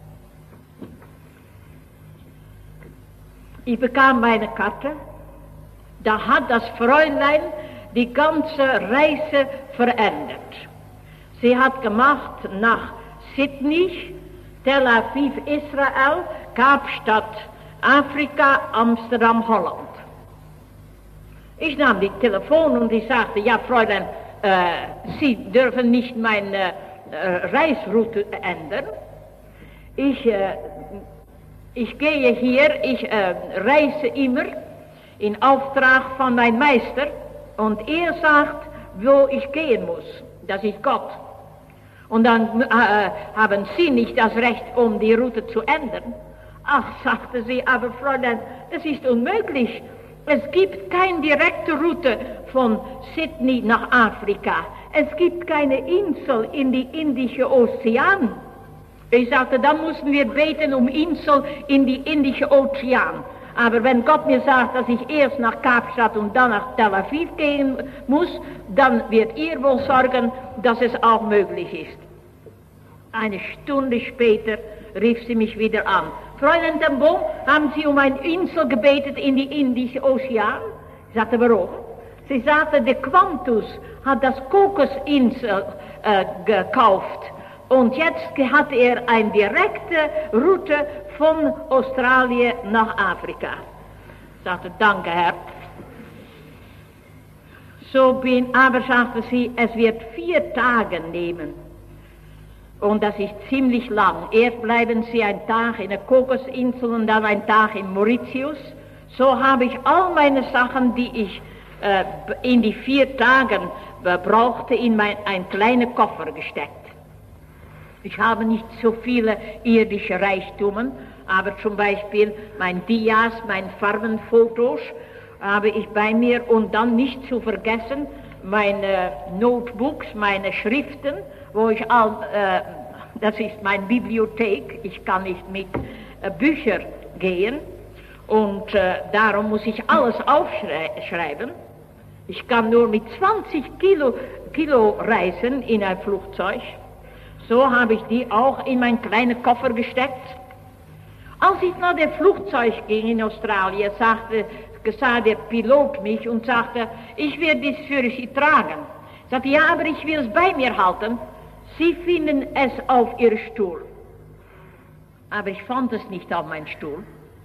Ich bekam meine Karte. Da hat das Fräulein die ganze Reise verändert. Sie hat gemacht nach Sydney, Tel Aviv, Israel, Kapstadt, Afrika, Amsterdam, Holland. Ich nahm die Telefon und ich sagte, ja Fräulein, Sie dürfen nicht meine Reisroute ändern. Ich gehe hier, ich reise immer in Auftrag von meinem Meister und er sagt, wo ich gehen muss. Das ist Gott. Und dann haben Sie nicht das Recht, um die Route zu ändern. Ach, sagte sie, aber Fräulein, das ist unmöglich. Es gibt keine direkte Route von Sydney nach Afrika. Es gibt keine Insel in die Indische Ozean. Ich sagte, dann müssen wir beten um Insel in die Indische Ozean. Aber wenn Gott mir sagt, dass ich erst nach Kapstadt und dann nach Tel Aviv gehen muss, dann wird er wohl sorgen, dass es auch möglich ist. Eine Stunde später rief sie mich wieder an. Fräulein ten Boom, haben Sie um eine Insel gebetet in die Indische Ozean? Ich sagte, warum? Sie sagte, der Qantas hat das Kokosinsel gekauft. Und jetzt hat er eine direkte Route von Australien nach Afrika. Ich sagte, danke Herr. Aber sagte sie, es wird 4 Tage nehmen. Und das ist ziemlich lang. Erst bleiben sie einen Tag in der Kokosinsel und dann einen Tag in Mauritius. So habe ich all meine Sachen, die ich in die 4 Tagen brauchte, in einen kleinen Koffer gesteckt. Ich habe nicht so viele irdische Reichtümer, aber zum Beispiel mein Dias, meine Farbenfotos habe ich bei mir und dann nicht zu vergessen meine Notebooks, meine Schriften, wo ich das ist meine Bibliothek, ich kann nicht mit Büchern gehen und darum muss ich alles aufschreiben. Ich kann nur mit 20 Kilo reisen in ein Flugzeug. So habe ich die auch in meinen kleinen Koffer gesteckt. Als ich nach dem Flugzeug ging in Australien, sah der Pilot mich und sagte, ich werde dies für Sie tragen. Ich sagte, ja, aber ich will es bei mir halten. Sie finden es auf Ihrem Stuhl. Aber ich fand es nicht auf meinem Stuhl.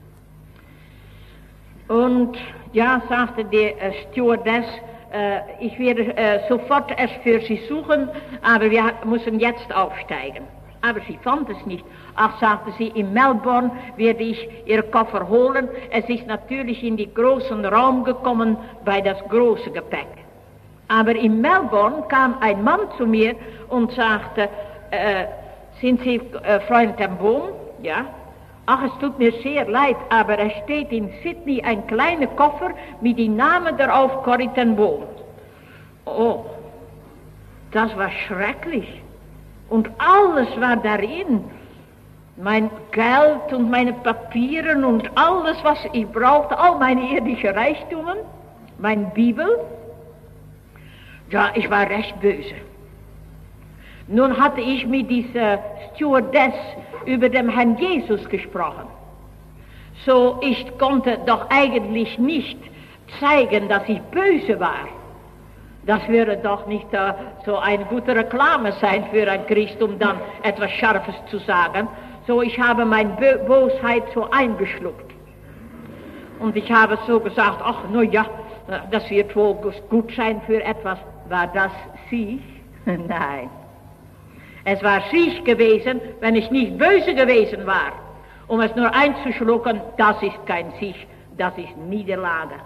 Und ja, sagte die Stewardess, ich werde sofort es für Sie suchen, aber wir müssen jetzt aufsteigen. Aber sie fand es nicht. Ach, sagte sie, in Melbourne werde ich Ihr Koffer holen. Es ist natürlich in die großen Raum gekommen bei das große Gepäck. Aber in Melbourne kam ein Mann zu mir und sagte, sind Sie Freund ten Boom? Ja. Ach, es tut mir sehr leid, aber es steht in Sydney ein kleiner Koffer mit dem Namen darauf, Corrie ten Boom. Oh, das war schrecklich. Und alles war darin. Mein Geld und meine Papiere und alles, was ich brauchte, all meine irdischen Reichtümer, meine Bibel. Ja, ich war recht böse. Nun hatte ich mit dieser Stewardess über den Herrn Jesus gesprochen. So, ich konnte doch eigentlich nicht zeigen, dass ich böse war. Das würde doch nicht so eine gute Reklame sein für ein Christ, um dann etwas Scharfes zu sagen. So, ich habe meine Bosheit so eingeschluckt. Und ich habe so gesagt, ach, no ja, das wird wohl gut sein für etwas. War das Sieg? Nein. Es war Sieg gewesen, wenn ich nicht böse gewesen war. Um es nur einzuschlucken, das ist kein Sieg, das ist Niederlage.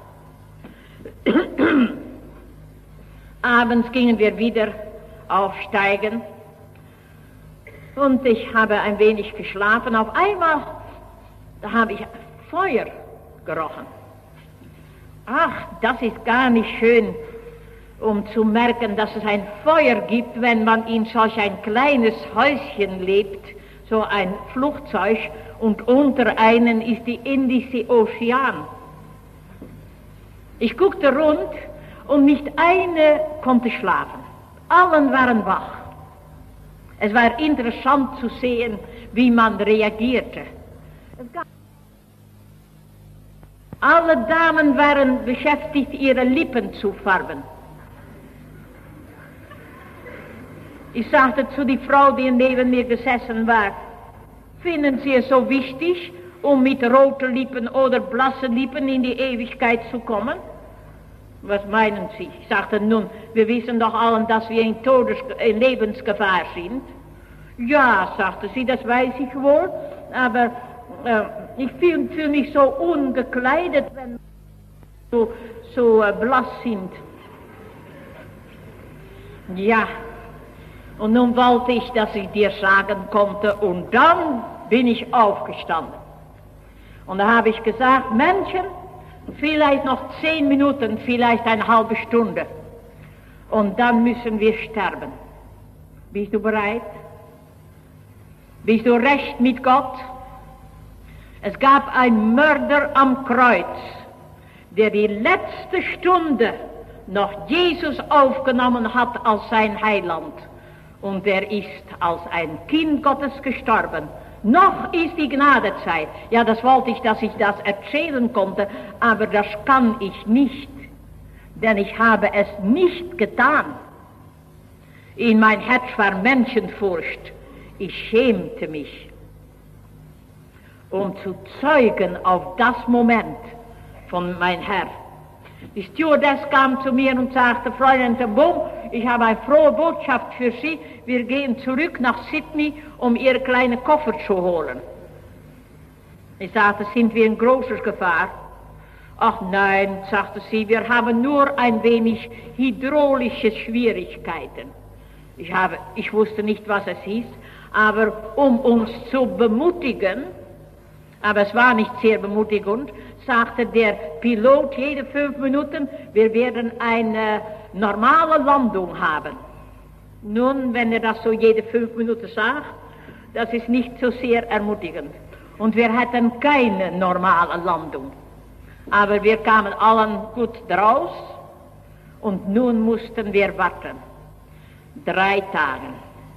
Abends gingen wir wieder aufsteigen und ich habe ein wenig geschlafen. Auf einmal habe ich Feuer gerochen. Ach, das ist gar nicht schön, um zu merken, dass es ein Feuer gibt, wenn man in solch ein kleines Häuschen lebt, so ein Flugzeug, und unter einen ist die Indische Ozean. Ich guckte rund und nicht eine konnte schlafen. Allen waren wach. Es war interessant zu sehen, wie man reagierte. Alle Damen waren beschäftigt, ihre Lippen zu färben. Ich sagte zu der Frau, die neben mir gesessen war, finden Sie es so wichtig, um mit roten Lippen oder blassen Lippen in die Ewigkeit zu kommen? Was meinen Sie? Ich sagte, nun, wir wissen doch allen, dass wir in Lebensgefahr sind. Ja, sagte sie, das weiß ich wohl, aber ich fühle mich so ungekleidet, wenn wir so blass sind. Ja, und nun wollte ich, dass ich dir sagen konnte, und dann bin ich aufgestanden. Und da habe ich gesagt, Menschen, vielleicht noch 10 Minuten, vielleicht eine halbe Stunde. Und dann müssen wir sterben. Bist du bereit? Bist du recht mit Gott? Es gab einen Mörder am Kreuz, der die letzte Stunde noch Jesus aufgenommen hat als sein Heiland. Und er ist als ein Kind Gottes gestorben. Noch ist die Gnadezeit. Ja, das wollte ich, dass ich das erzählen konnte, aber das kann ich nicht, denn ich habe es nicht getan. In mein Herz war Menschenfurcht. Ich schämte mich, um zu zeugen auf das Moment von mein Herr. Die Stewardess kam zu mir und sagte, Fräulein ten Boom, ich habe eine frohe Botschaft für Sie. Wir gehen zurück nach Sydney, um Ihre kleine Koffer zu holen. Ich sagte, sind wir in großer Gefahr? Ach nein, sagte sie, wir haben nur ein wenig hydraulische Schwierigkeiten. Ich wusste nicht, was es hieß, aber um uns zu bemutigen, aber es war nicht sehr bemutigend, sagte der Pilot jede 5 Minuten, wir werden eine normale Landung haben. Nun, wenn er das so jede 5 Minuten sagt, das ist nicht so sehr ermutigend. Und wir hatten keine normale Landung. Aber wir kamen allen gut draus und nun mussten wir warten. 3 Tage.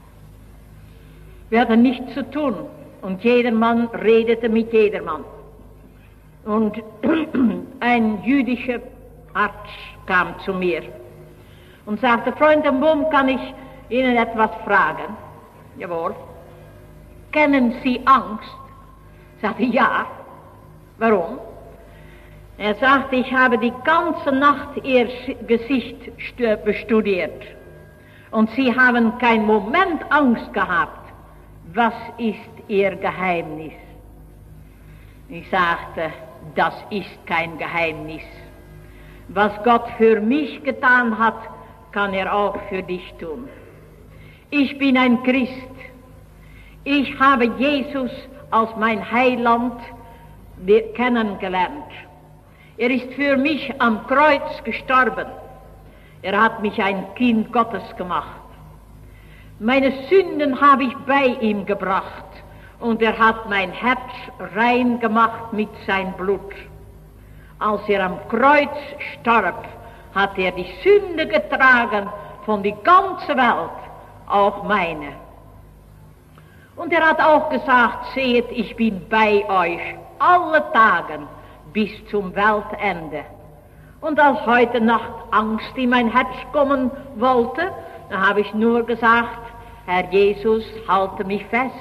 Wir hatten nichts zu tun und jedermann redete mit jedermann. Und ein jüdischer Arzt kam zu mir und sagte, Freund ten Boom, kann ich Ihnen etwas fragen? Jawohl. Kennen Sie Angst? Sagte, ja. Warum? Er sagte, ich habe die ganze Nacht Ihr Gesicht bestudiert und Sie haben keinen Moment Angst gehabt. Was ist Ihr Geheimnis? Ich sagte, das ist kein Geheimnis. Was Gott für mich getan hat, kann er auch für dich tun. Ich bin ein Christ. Ich habe Jesus als mein Heiland kennengelernt. Er ist für mich am Kreuz gestorben. Er hat mich ein Kind Gottes gemacht. Meine Sünden habe ich bei ihm gebracht und er hat mein Herz rein gemacht mit sein Blut. Als er am Kreuz starb, hat er die Sünde getragen von der ganzen Welt, auch meine. Und er hat auch gesagt, seht, ich bin bei euch alle Tagen bis zum Weltende. Und als heute Nacht Angst in mein Herz kommen wollte, dann habe ich nur gesagt, Herr Jesus, halte mich fest.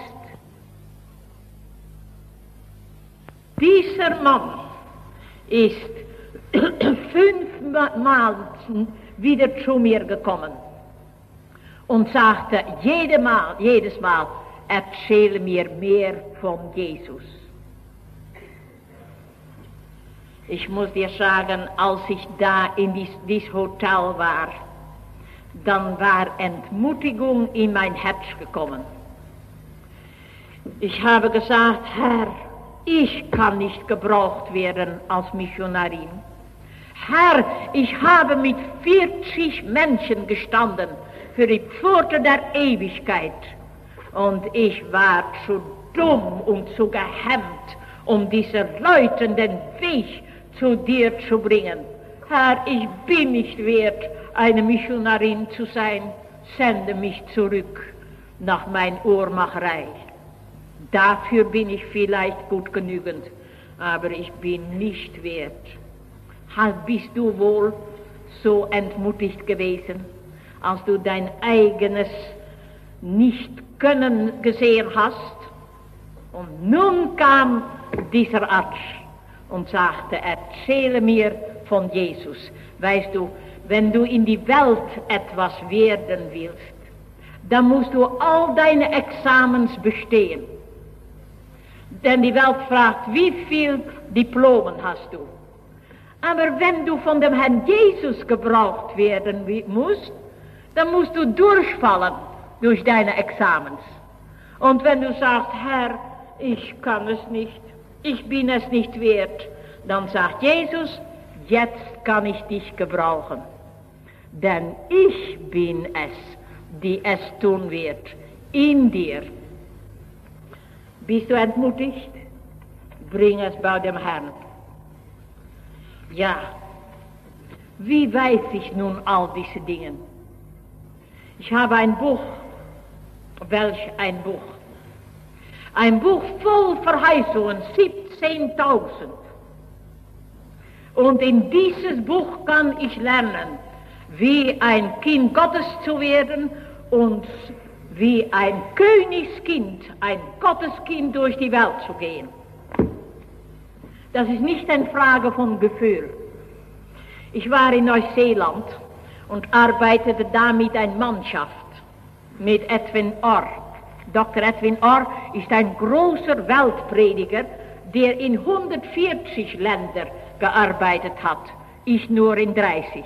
Dieser Mann ist 5-mal wieder zu mir gekommen und sagte jedes Mal, erzähle mir mehr von Jesus. Ich muss dir sagen, als ich da in dieses Hotel war, dann war Entmutigung in mein Herz gekommen. Ich habe gesagt, Herr, ich kann nicht gebraucht werden als Missionarin. Herr, ich habe mit 40 Menschen gestanden für die Pforte der Ewigkeit. Und ich war zu dumm und zu gehemmt, um diese Leute den Weg zu dir zu bringen. Herr, ich bin nicht wert, eine Missionarin zu sein. Sende mich zurück nach meiner Uhrmacherei. Dafür bin ich vielleicht gut genügend, aber ich bin nicht wert. Bist du wohl so entmutigt gewesen, als du dein eigenes Nicht-Können gesehen hast? Und nun kam dieser Arzt und sagte, erzähle mir von Jesus. Weißt du, wenn du in die Welt etwas werden willst, dann musst du all deine Examens bestehen. Denn die Welt fragt, wie viel Diplomen hast du? Aber wenn du von dem Herrn Jesus gebraucht werden musst, dann musst du durchfallen durch deine Examens. Und wenn du sagst, Herr, ich kann es nicht, ich bin es nicht wert, dann sagt Jesus, jetzt kann ich dich gebrauchen. Denn ich bin es, die es tun wird, in dir. Bist du entmutigt? Bring es bei dem Herrn. Ja, wie weiß ich nun all diese Dinge? Ich habe ein Buch. Welch ein Buch? Ein Buch voll Verheißungen, 17.000. Und in dieses Buch kann ich lernen, wie ein Kind Gottes zu werden und wie ein Königskind, ein Gotteskind durch die Welt zu gehen. Das ist nicht eine Frage von Gefühl. Ich war in Neuseeland und arbeitete da mit einer Mannschaft, mit Edwin Orr. Dr. Edwin Orr ist ein großer Weltprediger, der in 140 Ländern gearbeitet hat, ich nur in 30.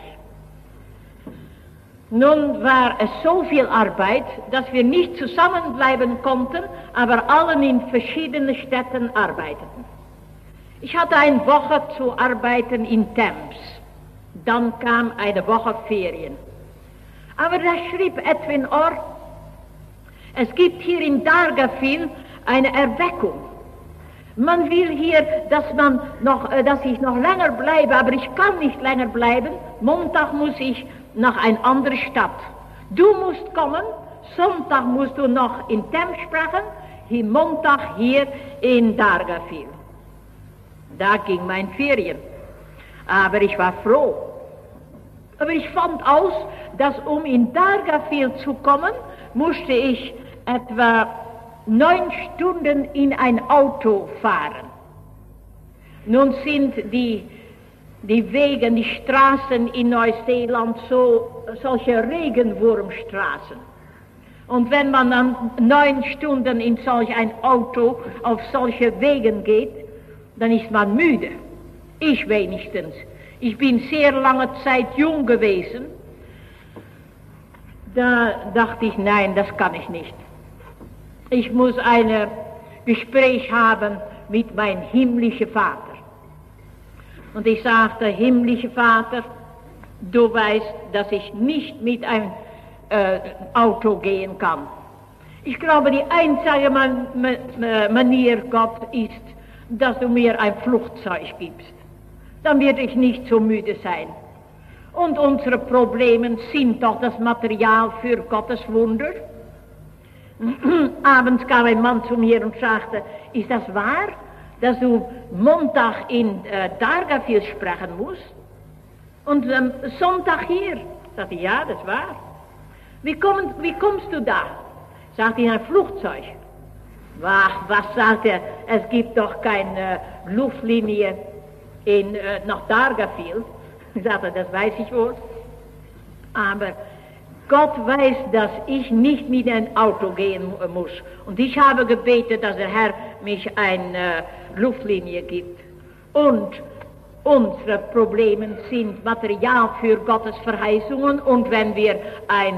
Nun war es so viel Arbeit, dass wir nicht zusammenbleiben konnten, aber alle in verschiedenen Städten arbeiteten. Ich hatte eine Woche zu arbeiten in Thames, dann kam eine Woche Ferien. Aber da schrieb Edwin Orr, es gibt hier in Dargaville eine Erweckung. Man will hier, dass ich noch länger bleibe, aber ich kann nicht länger bleiben. Montag muss ich nach einer anderen Stadt. Du musst kommen, Sonntag musst du noch in Thames sprechen, Montag hier in Dargaville. Da ging mein Ferien. Aber ich war froh. Aber ich fand aus, dass um in Dargaville zu kommen, musste ich etwa 9 Stunden in ein Auto fahren. Nun sind die Wege, die Straßen in Neuseeland solche Regenwurmstraßen. Und wenn man dann 9 Stunden in solch ein Auto auf solche Wegen geht, dann ist man müde. Ich wenigstens. Ich bin sehr lange Zeit jung gewesen. Da dachte ich, nein, das kann ich nicht. Ich muss eine Gespräch haben mit meinem himmlischen Vater. Und ich sagte, himmlischer Vater, du weißt, dass ich nicht mit einem Auto gehen kann. Ich glaube, die einzige Manier, Gott, ist, dass du mir ein Flugzeug gibst. Dann werde ich nicht so müde sein. Und unsere Probleme sind doch das Material für Gottes Wunder. Abends kam ein Mann zu mir und sagte, ist das wahr, dass du Montag in Dargaville sprechen musst und Sonntag hier? Sagte, ja, das war. Wie kommst du da? Sagte, in ein Flugzeug. Was sagt er? Es gibt doch keine Luftlinie nach Dargaville. Sagte, das weiß ich wohl. Aber Gott weiß, dass ich nicht mit einem Auto gehen muss. Und ich habe gebetet, dass der Herr mich eine Luftlinie gibt. Und unsere Probleme sind Material für Gottes Verheißungen. Und wenn wir ein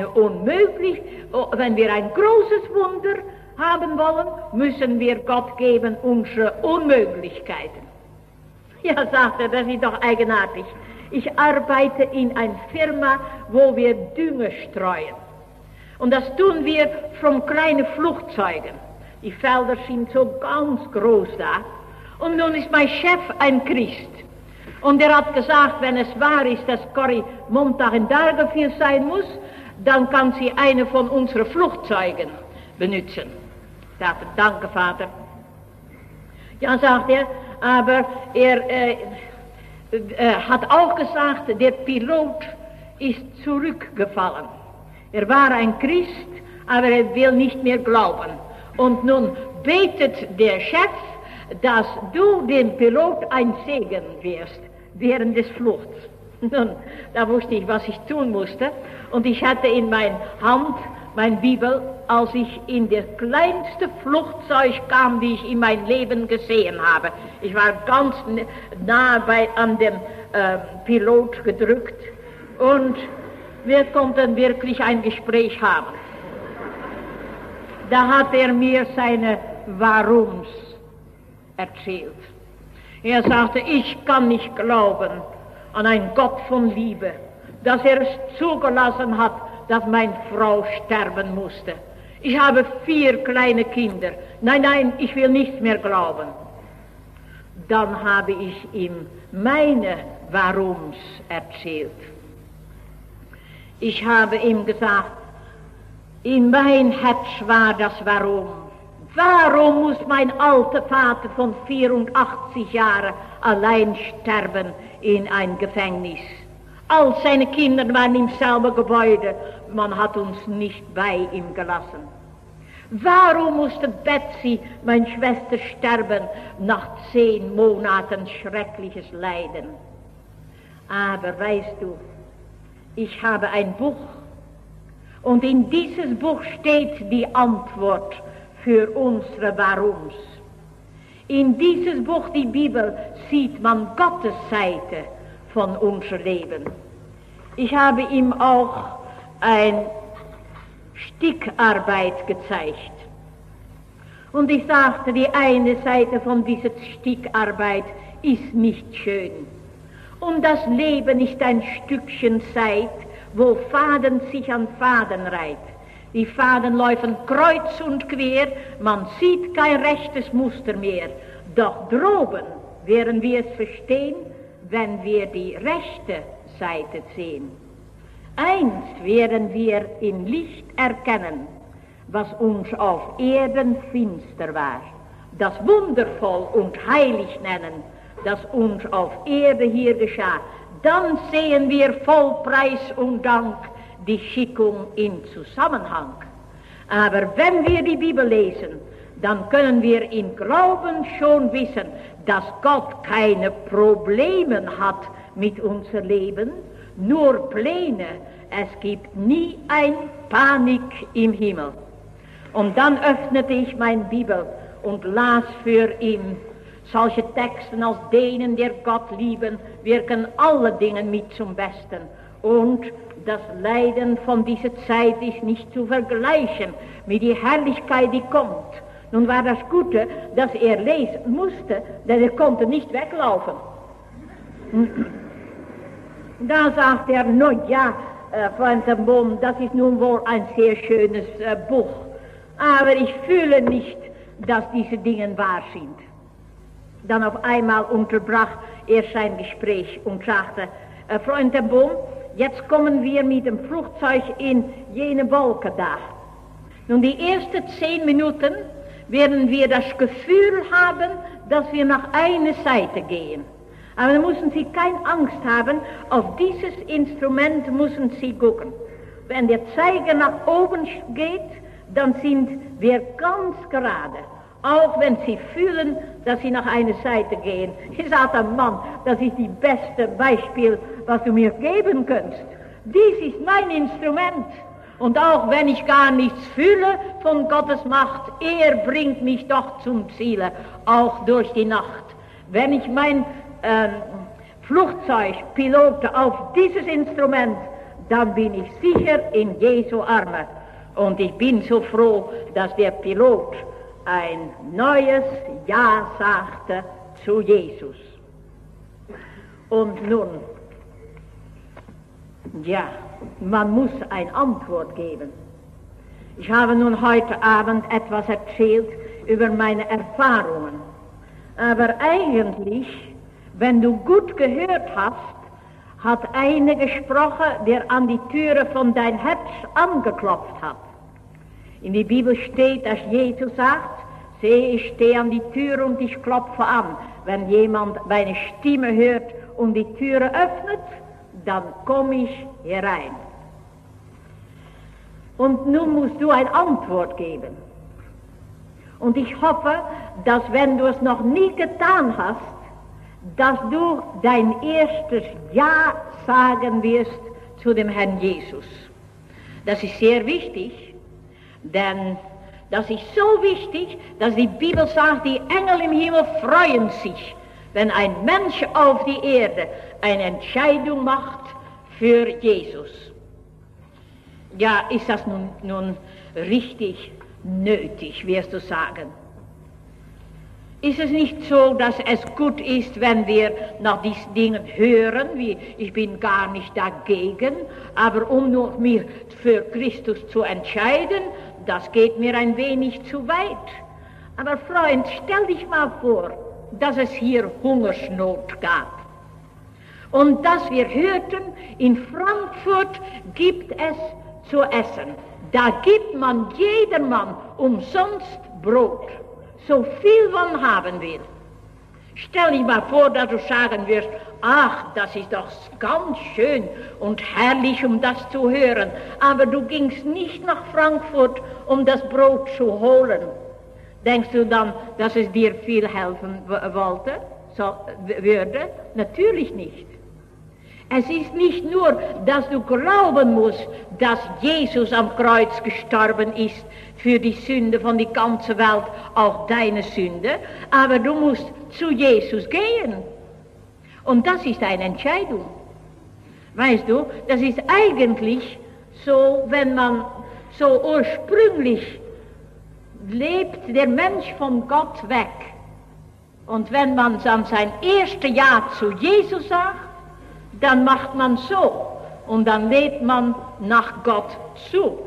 großes Wunder haben wollen, müssen wir Gott geben unsere Unmöglichkeiten. Ja, sagt er, das ist doch eigenartig. Ich arbeite in einer Firma, wo wir Dünger streuen. Und das tun wir von kleinen Flugzeugen. Die Felder sind so ganz groß da. Und nun ist mein Chef ein Christ. Und er hat gesagt, wenn es wahr ist, dass Corrie Montag in Dargaville sein muss, dann kann sie eine von unseren Flugzeugen benutzen. Ich sagte, danke, Vater. Ja, sagt er, aber er hat auch gesagt, der Pilot ist zurückgefallen. Er war ein Christ, aber er will nicht mehr glauben. Und nun betet der Chef, dass du dem Pilot ein Segen wirst während des Fluchts. Nun, da wusste ich, was ich tun musste. Und ich hatte in meiner Hand meine Bibel, als ich in das kleinste Flugzeug kam, die ich in meinem Leben gesehen habe. Ich war ganz nah an dem Pilot gedrückt und wir konnten wirklich ein Gespräch haben. Da hat er mir seine Warums erzählt. Er sagte, ich kann nicht glauben an einen Gott von Liebe, dass er es zugelassen hat, dass meine Frau sterben musste. Ich habe 4 kleine Kinder. Nein, ich will nichts mehr glauben. Dann habe ich ihm meine Warums erzählt. Ich habe ihm gesagt, in mein Herz war das Warum. Warum muss mein alter Vater von 84 Jahren allein sterben in ein Gefängnis? All seine Kinder waren im selben Gebäude. Man hat uns nicht bei ihm gelassen. Warum musste Betsy, meine Schwester, sterben nach 10 Monaten schreckliches Leiden? Aber weißt du, ich habe ein Buch und in dieses Buch steht die Antwort für unsere Warums. In dieses Buch, die Bibel, sieht man Gottes Seite von unser Leben. Ich habe ihm auch eine Stickarbeit gezeigt. Und ich sagte, die eine Seite von dieser Stickarbeit ist nicht schön. Und das Leben ist ein Stückchen Zeit, wo Faden sich an Faden reiht. Die Faden laufen kreuz und quer, man sieht kein rechtes Muster mehr. Doch droben werden wir es verstehen, wenn wir die rechte Seite sehen. Einst werden wir in Licht erkennen, was uns auf Erden finster war, das wundervoll und heilig nennen, das uns auf Erde hier geschah. Dann sehen wir voll Preis und Dank die Schickung in Zusammenhang. Aber wenn wir die Bibel lesen, dann können wir in Glauben schon wissen, dass Gott keine Probleme hat mit unser Leben, nur Pläne. Es gibt nie ein Panik im Himmel. Und dann öffnete ich meine Bibel und las für ihn solche Texten als denen, der Gott lieben, wirken alle Dinge mit zum Besten. Und das Leiden von dieser Zeit ist nicht zu vergleichen mit der Herrlichkeit, die kommt. Nun war das Gute, dass er lesen musste, denn er konnte nicht weglaufen. Da sagt er, Freund am Boom, das ist nun wohl ein sehr schönes Buch, aber ich fühle nicht, dass diese Dinge wahr sind. Dann auf einmal unterbrach er sein Gespräch und sagte, Freund am Boom, jetzt kommen wir mit dem Flugzeug in jene Wolke da. Nun die ersten 10 Minuten werden wir das Gefühl haben, dass wir nach einer Seite gehen. Aber da müssen Sie keine Angst haben, auf dieses Instrument müssen Sie gucken. Wenn der Zeiger nach oben geht, dann sind wir ganz gerade. Auch wenn Sie fühlen, dass Sie nach einer Seite gehen. Ich sagte, Mann, das ist das beste Beispiel, was du mir geben kannst. Dies ist mein Instrument. Und auch wenn ich gar nichts fühle von Gottes Macht, er bringt mich doch zum Ziele, auch durch die Nacht. Wenn ich mein Flugzeug pilote auf dieses Instrument, dann bin ich sicher in Jesu Arme. Und ich bin so froh, dass der Pilot ein neues Ja sagte zu Jesus. Und nun, ja, man muss eine Antwort geben. Ich habe nun heute Abend etwas erzählt über meine Erfahrungen. Aber eigentlich, wenn du gut gehört hast, hat einer gesprochen, der an die Türe von dein Herz angeklopft hat. In der Bibel steht, dass Jesus sagt, sehe, ich stehe an die Tür und ich klopfe an. Wenn jemand meine Stimme hört und die Türe öffnet, dann komme ich herein. Und nun musst du eine Antwort geben. Und ich hoffe, dass wenn du es noch nie getan hast, dass du dein erstes Ja sagen wirst zu dem Herrn Jesus. Das ist sehr wichtig, denn das ist so wichtig, dass die Bibel sagt, die Engel im Himmel freuen sich, wenn ein Mensch auf die Erde eine Entscheidung macht für Jesus. Ja, ist das nun richtig nötig, wirst du sagen? Ist es nicht so, dass es gut ist, wenn wir nach diesen Dingen hören, wie ich bin gar nicht dagegen, aber um nur mich für Christus zu entscheiden, das geht mir ein wenig zu weit. Aber Freund, stell dich mal vor, dass es hier Hungersnot gab. Und dass wir hörten, in Frankfurt gibt es zu essen. Da gibt man jedermann umsonst Brot. So viel man haben will. Stell dich mal vor, dass du sagen wirst, ach, das ist doch ganz schön und herrlich, um das zu hören. Aber du gingst nicht nach Frankfurt, um das Brot zu holen. Denkst du dann, dass es dir viel helfen würde? Natürlich nicht. Es ist nicht nur, dass du glauben musst, dass Jesus am Kreuz gestorben ist für die Sünde von der ganzen Welt, auch deine Sünde, aber du musst zu Jesus gehen. Und das ist eine Entscheidung. Weißt du, das ist eigentlich so, wenn man so ursprünglich lebt, der Mensch von Gott weg. Und wenn man dann sein erstes Ja zu Jesus sagt, dann macht man so und dann lebt man nach Gott zu.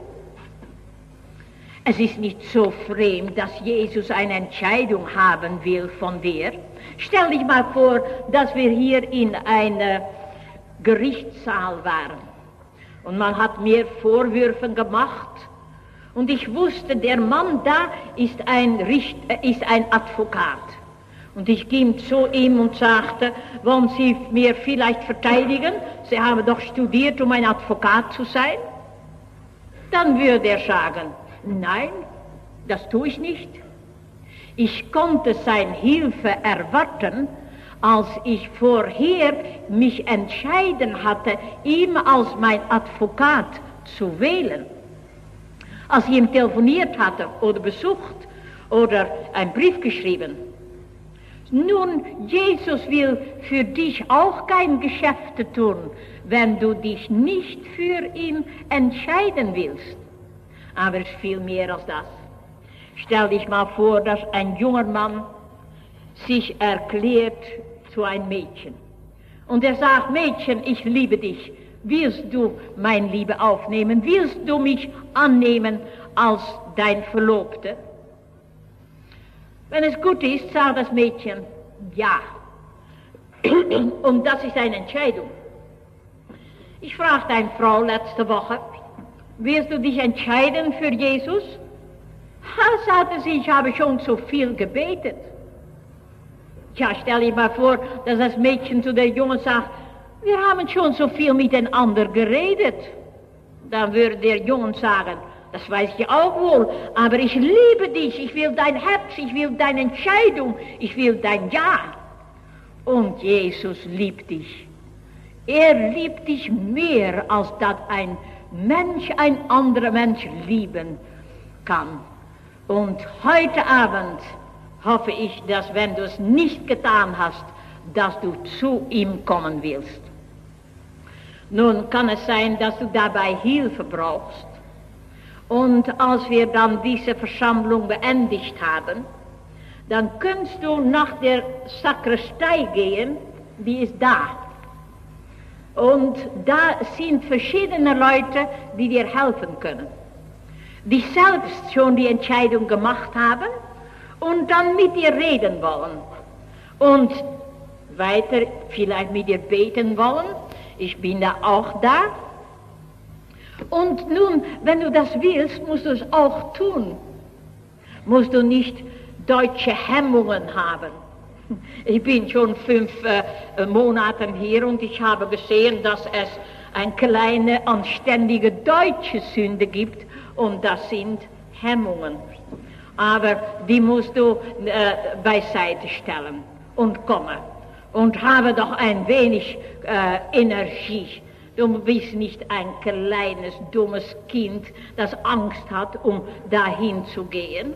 Es ist nicht so fremd, dass Jesus eine Entscheidung haben will von dir. Stell dich mal vor, dass wir hier in einem Gerichtssaal waren und man hat mir Vorwürfe gemacht und ich wusste, der Mann da ist ein Advokat. Und ich ging zu ihm und sagte, wollen Sie mir vielleicht verteidigen? Sie haben doch studiert, um ein Advokat zu sein. Dann würde er sagen, nein, das tue ich nicht. Ich konnte seine Hilfe erwarten, als ich vorher mich entschieden hatte, ihn als mein Advokat zu wählen. Als ich ihm telefoniert hatte oder besucht oder einen Brief geschrieben. Nun, Jesus will für dich auch kein Geschäfte tun, wenn du dich nicht für ihn entscheiden willst. Aber es ist viel mehr als das. Stell dich mal vor, dass ein junger Mann sich erklärt zu einem Mädchen. Und er sagt, Mädchen, ich liebe dich. Willst du meine Liebe aufnehmen? Willst du mich annehmen als dein Verlobte? Wenn es gut ist, sagt das Mädchen, ja. Und das ist eine Entscheidung. Ich fragte eine Frau letzte Woche, willst du dich entscheiden für Jesus? Sagte sie, ich habe schon so viel gebetet. Ja, stell dir mal vor, dass das Mädchen zu der Jungen sagt, wir haben schon so viel miteinander geredet. Dann würde der Junge sagen, das weiß ich auch wohl, aber ich liebe dich, ich will dein Herz, ich will deine Entscheidung, ich will dein Ja. Und Jesus liebt dich. Er liebt dich mehr, als dass ein Mensch, ein anderer Mensch lieben kann. Und heute Abend hoffe ich, dass wenn du es nicht getan hast, dass du zu ihm kommen willst. Nun kann es sein, dass du dabei Hilfe brauchst. Und als wir dann diese Versammlung beendigt haben, dann kannst du nach der Sakristei gehen, die ist da. Und da sind verschiedene Leute, die dir helfen können. Die selbst schon die Entscheidung gemacht haben und dann mit dir reden wollen. Und weiter vielleicht mit dir beten wollen. Ich bin da auch da. Und nun, wenn du das willst, musst du es auch tun. Musst du nicht deutsche Hemmungen haben. Ich bin schon 5 Monate hier und ich habe gesehen, dass es eine kleine, anständige deutsche Sünde gibt und das sind Hemmungen. Aber die musst du beiseite stellen und kommen und habe doch ein wenig Energie. Du bist nicht ein kleines, dummes Kind, das Angst hat, um dahin zu gehen.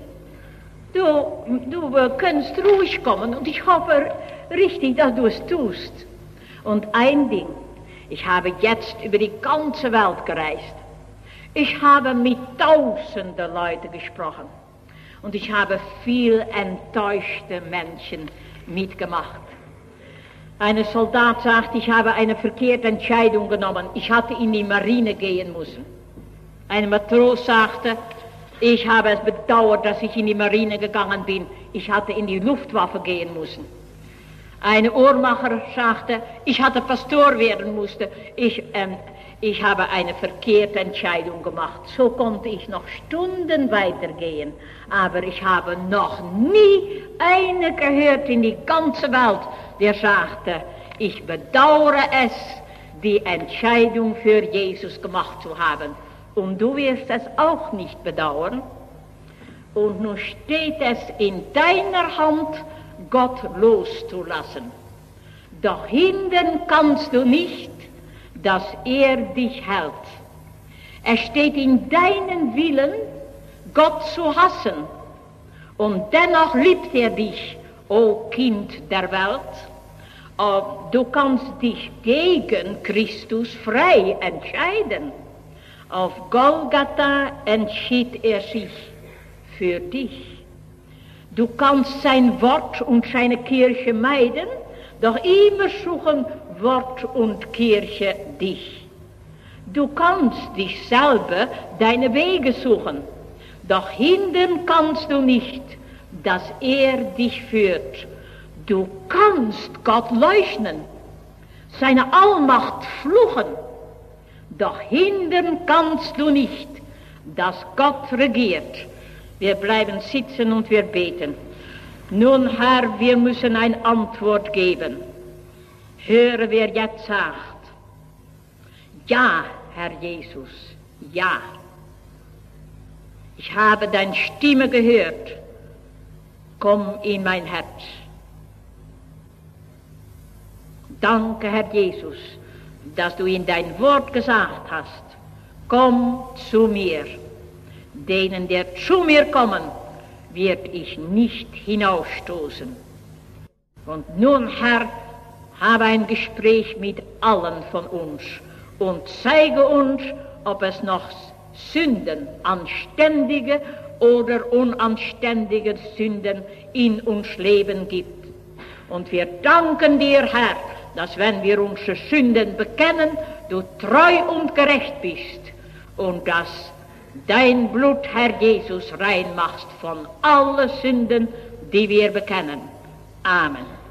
Du kannst ruhig kommen und ich hoffe richtig, dass du es tust. Und ein Ding, ich habe jetzt über die ganze Welt gereist. Ich habe mit tausenden Leuten gesprochen und ich habe viel enttäuschte Menschen mitgemacht. Ein Soldat sagt, ich habe eine verkehrte Entscheidung genommen. Ich hatte in die Marine gehen müssen. Ein Matros sagte, ich habe es bedauert, dass ich in die Marine gegangen bin. Ich hatte in die Luftwaffe gehen müssen. Ein Uhrmacher sagte, ich hatte Pastor werden müssen. Ich habe eine verkehrte Entscheidung gemacht. So konnte ich noch Stunden weitergehen. Aber ich habe noch nie einen gehört in die ganze Welt, der sagte, ich bedauere es, die Entscheidung für Jesus gemacht zu haben. Und du wirst es auch nicht bedauern. Und nun steht es in deiner Hand, Gott loszulassen. Doch hindern kannst du nicht, dass er dich hält. Es steht in deinem Willen, Gott zu hassen. Und dennoch liebt er dich, o Kind der Welt. Du kannst dich gegen Christus frei entscheiden. Auf Golgatha entschied er sich für dich. Du kannst sein Wort und seine Kirche meiden, doch immer suchen Wort und Kirche dich. Du kannst dich selber deine Wege suchen, doch hindern kannst du nicht, dass er dich führt. Du kannst Gott leugnen, seine Allmacht fluchen, doch hindern kannst du nicht, dass Gott regiert. Wir bleiben sitzen und wir beten. Nun, Herr, wir müssen eine Antwort geben. Höre, wer jetzt sagt, ja, Herr Jesus, ja. Ich habe deine Stimme gehört. Komm in mein Herz. Danke, Herr Jesus, dass du in dein Wort gesagt hast, komm zu mir. Denen, der zu mir kommen, wird ich nicht hinausstoßen. Und nun, Herr, habe ein Gespräch mit allen von uns und zeige uns, ob es noch Sünden, anständige oder unanständige Sünden in uns Leben gibt. Und wir danken dir, Herr, dass wenn wir unsere Sünden bekennen, du treu und gerecht bist und dass dein Blut, Herr Jesus, rein machst von allen Sünden, die wir bekennen. Amen.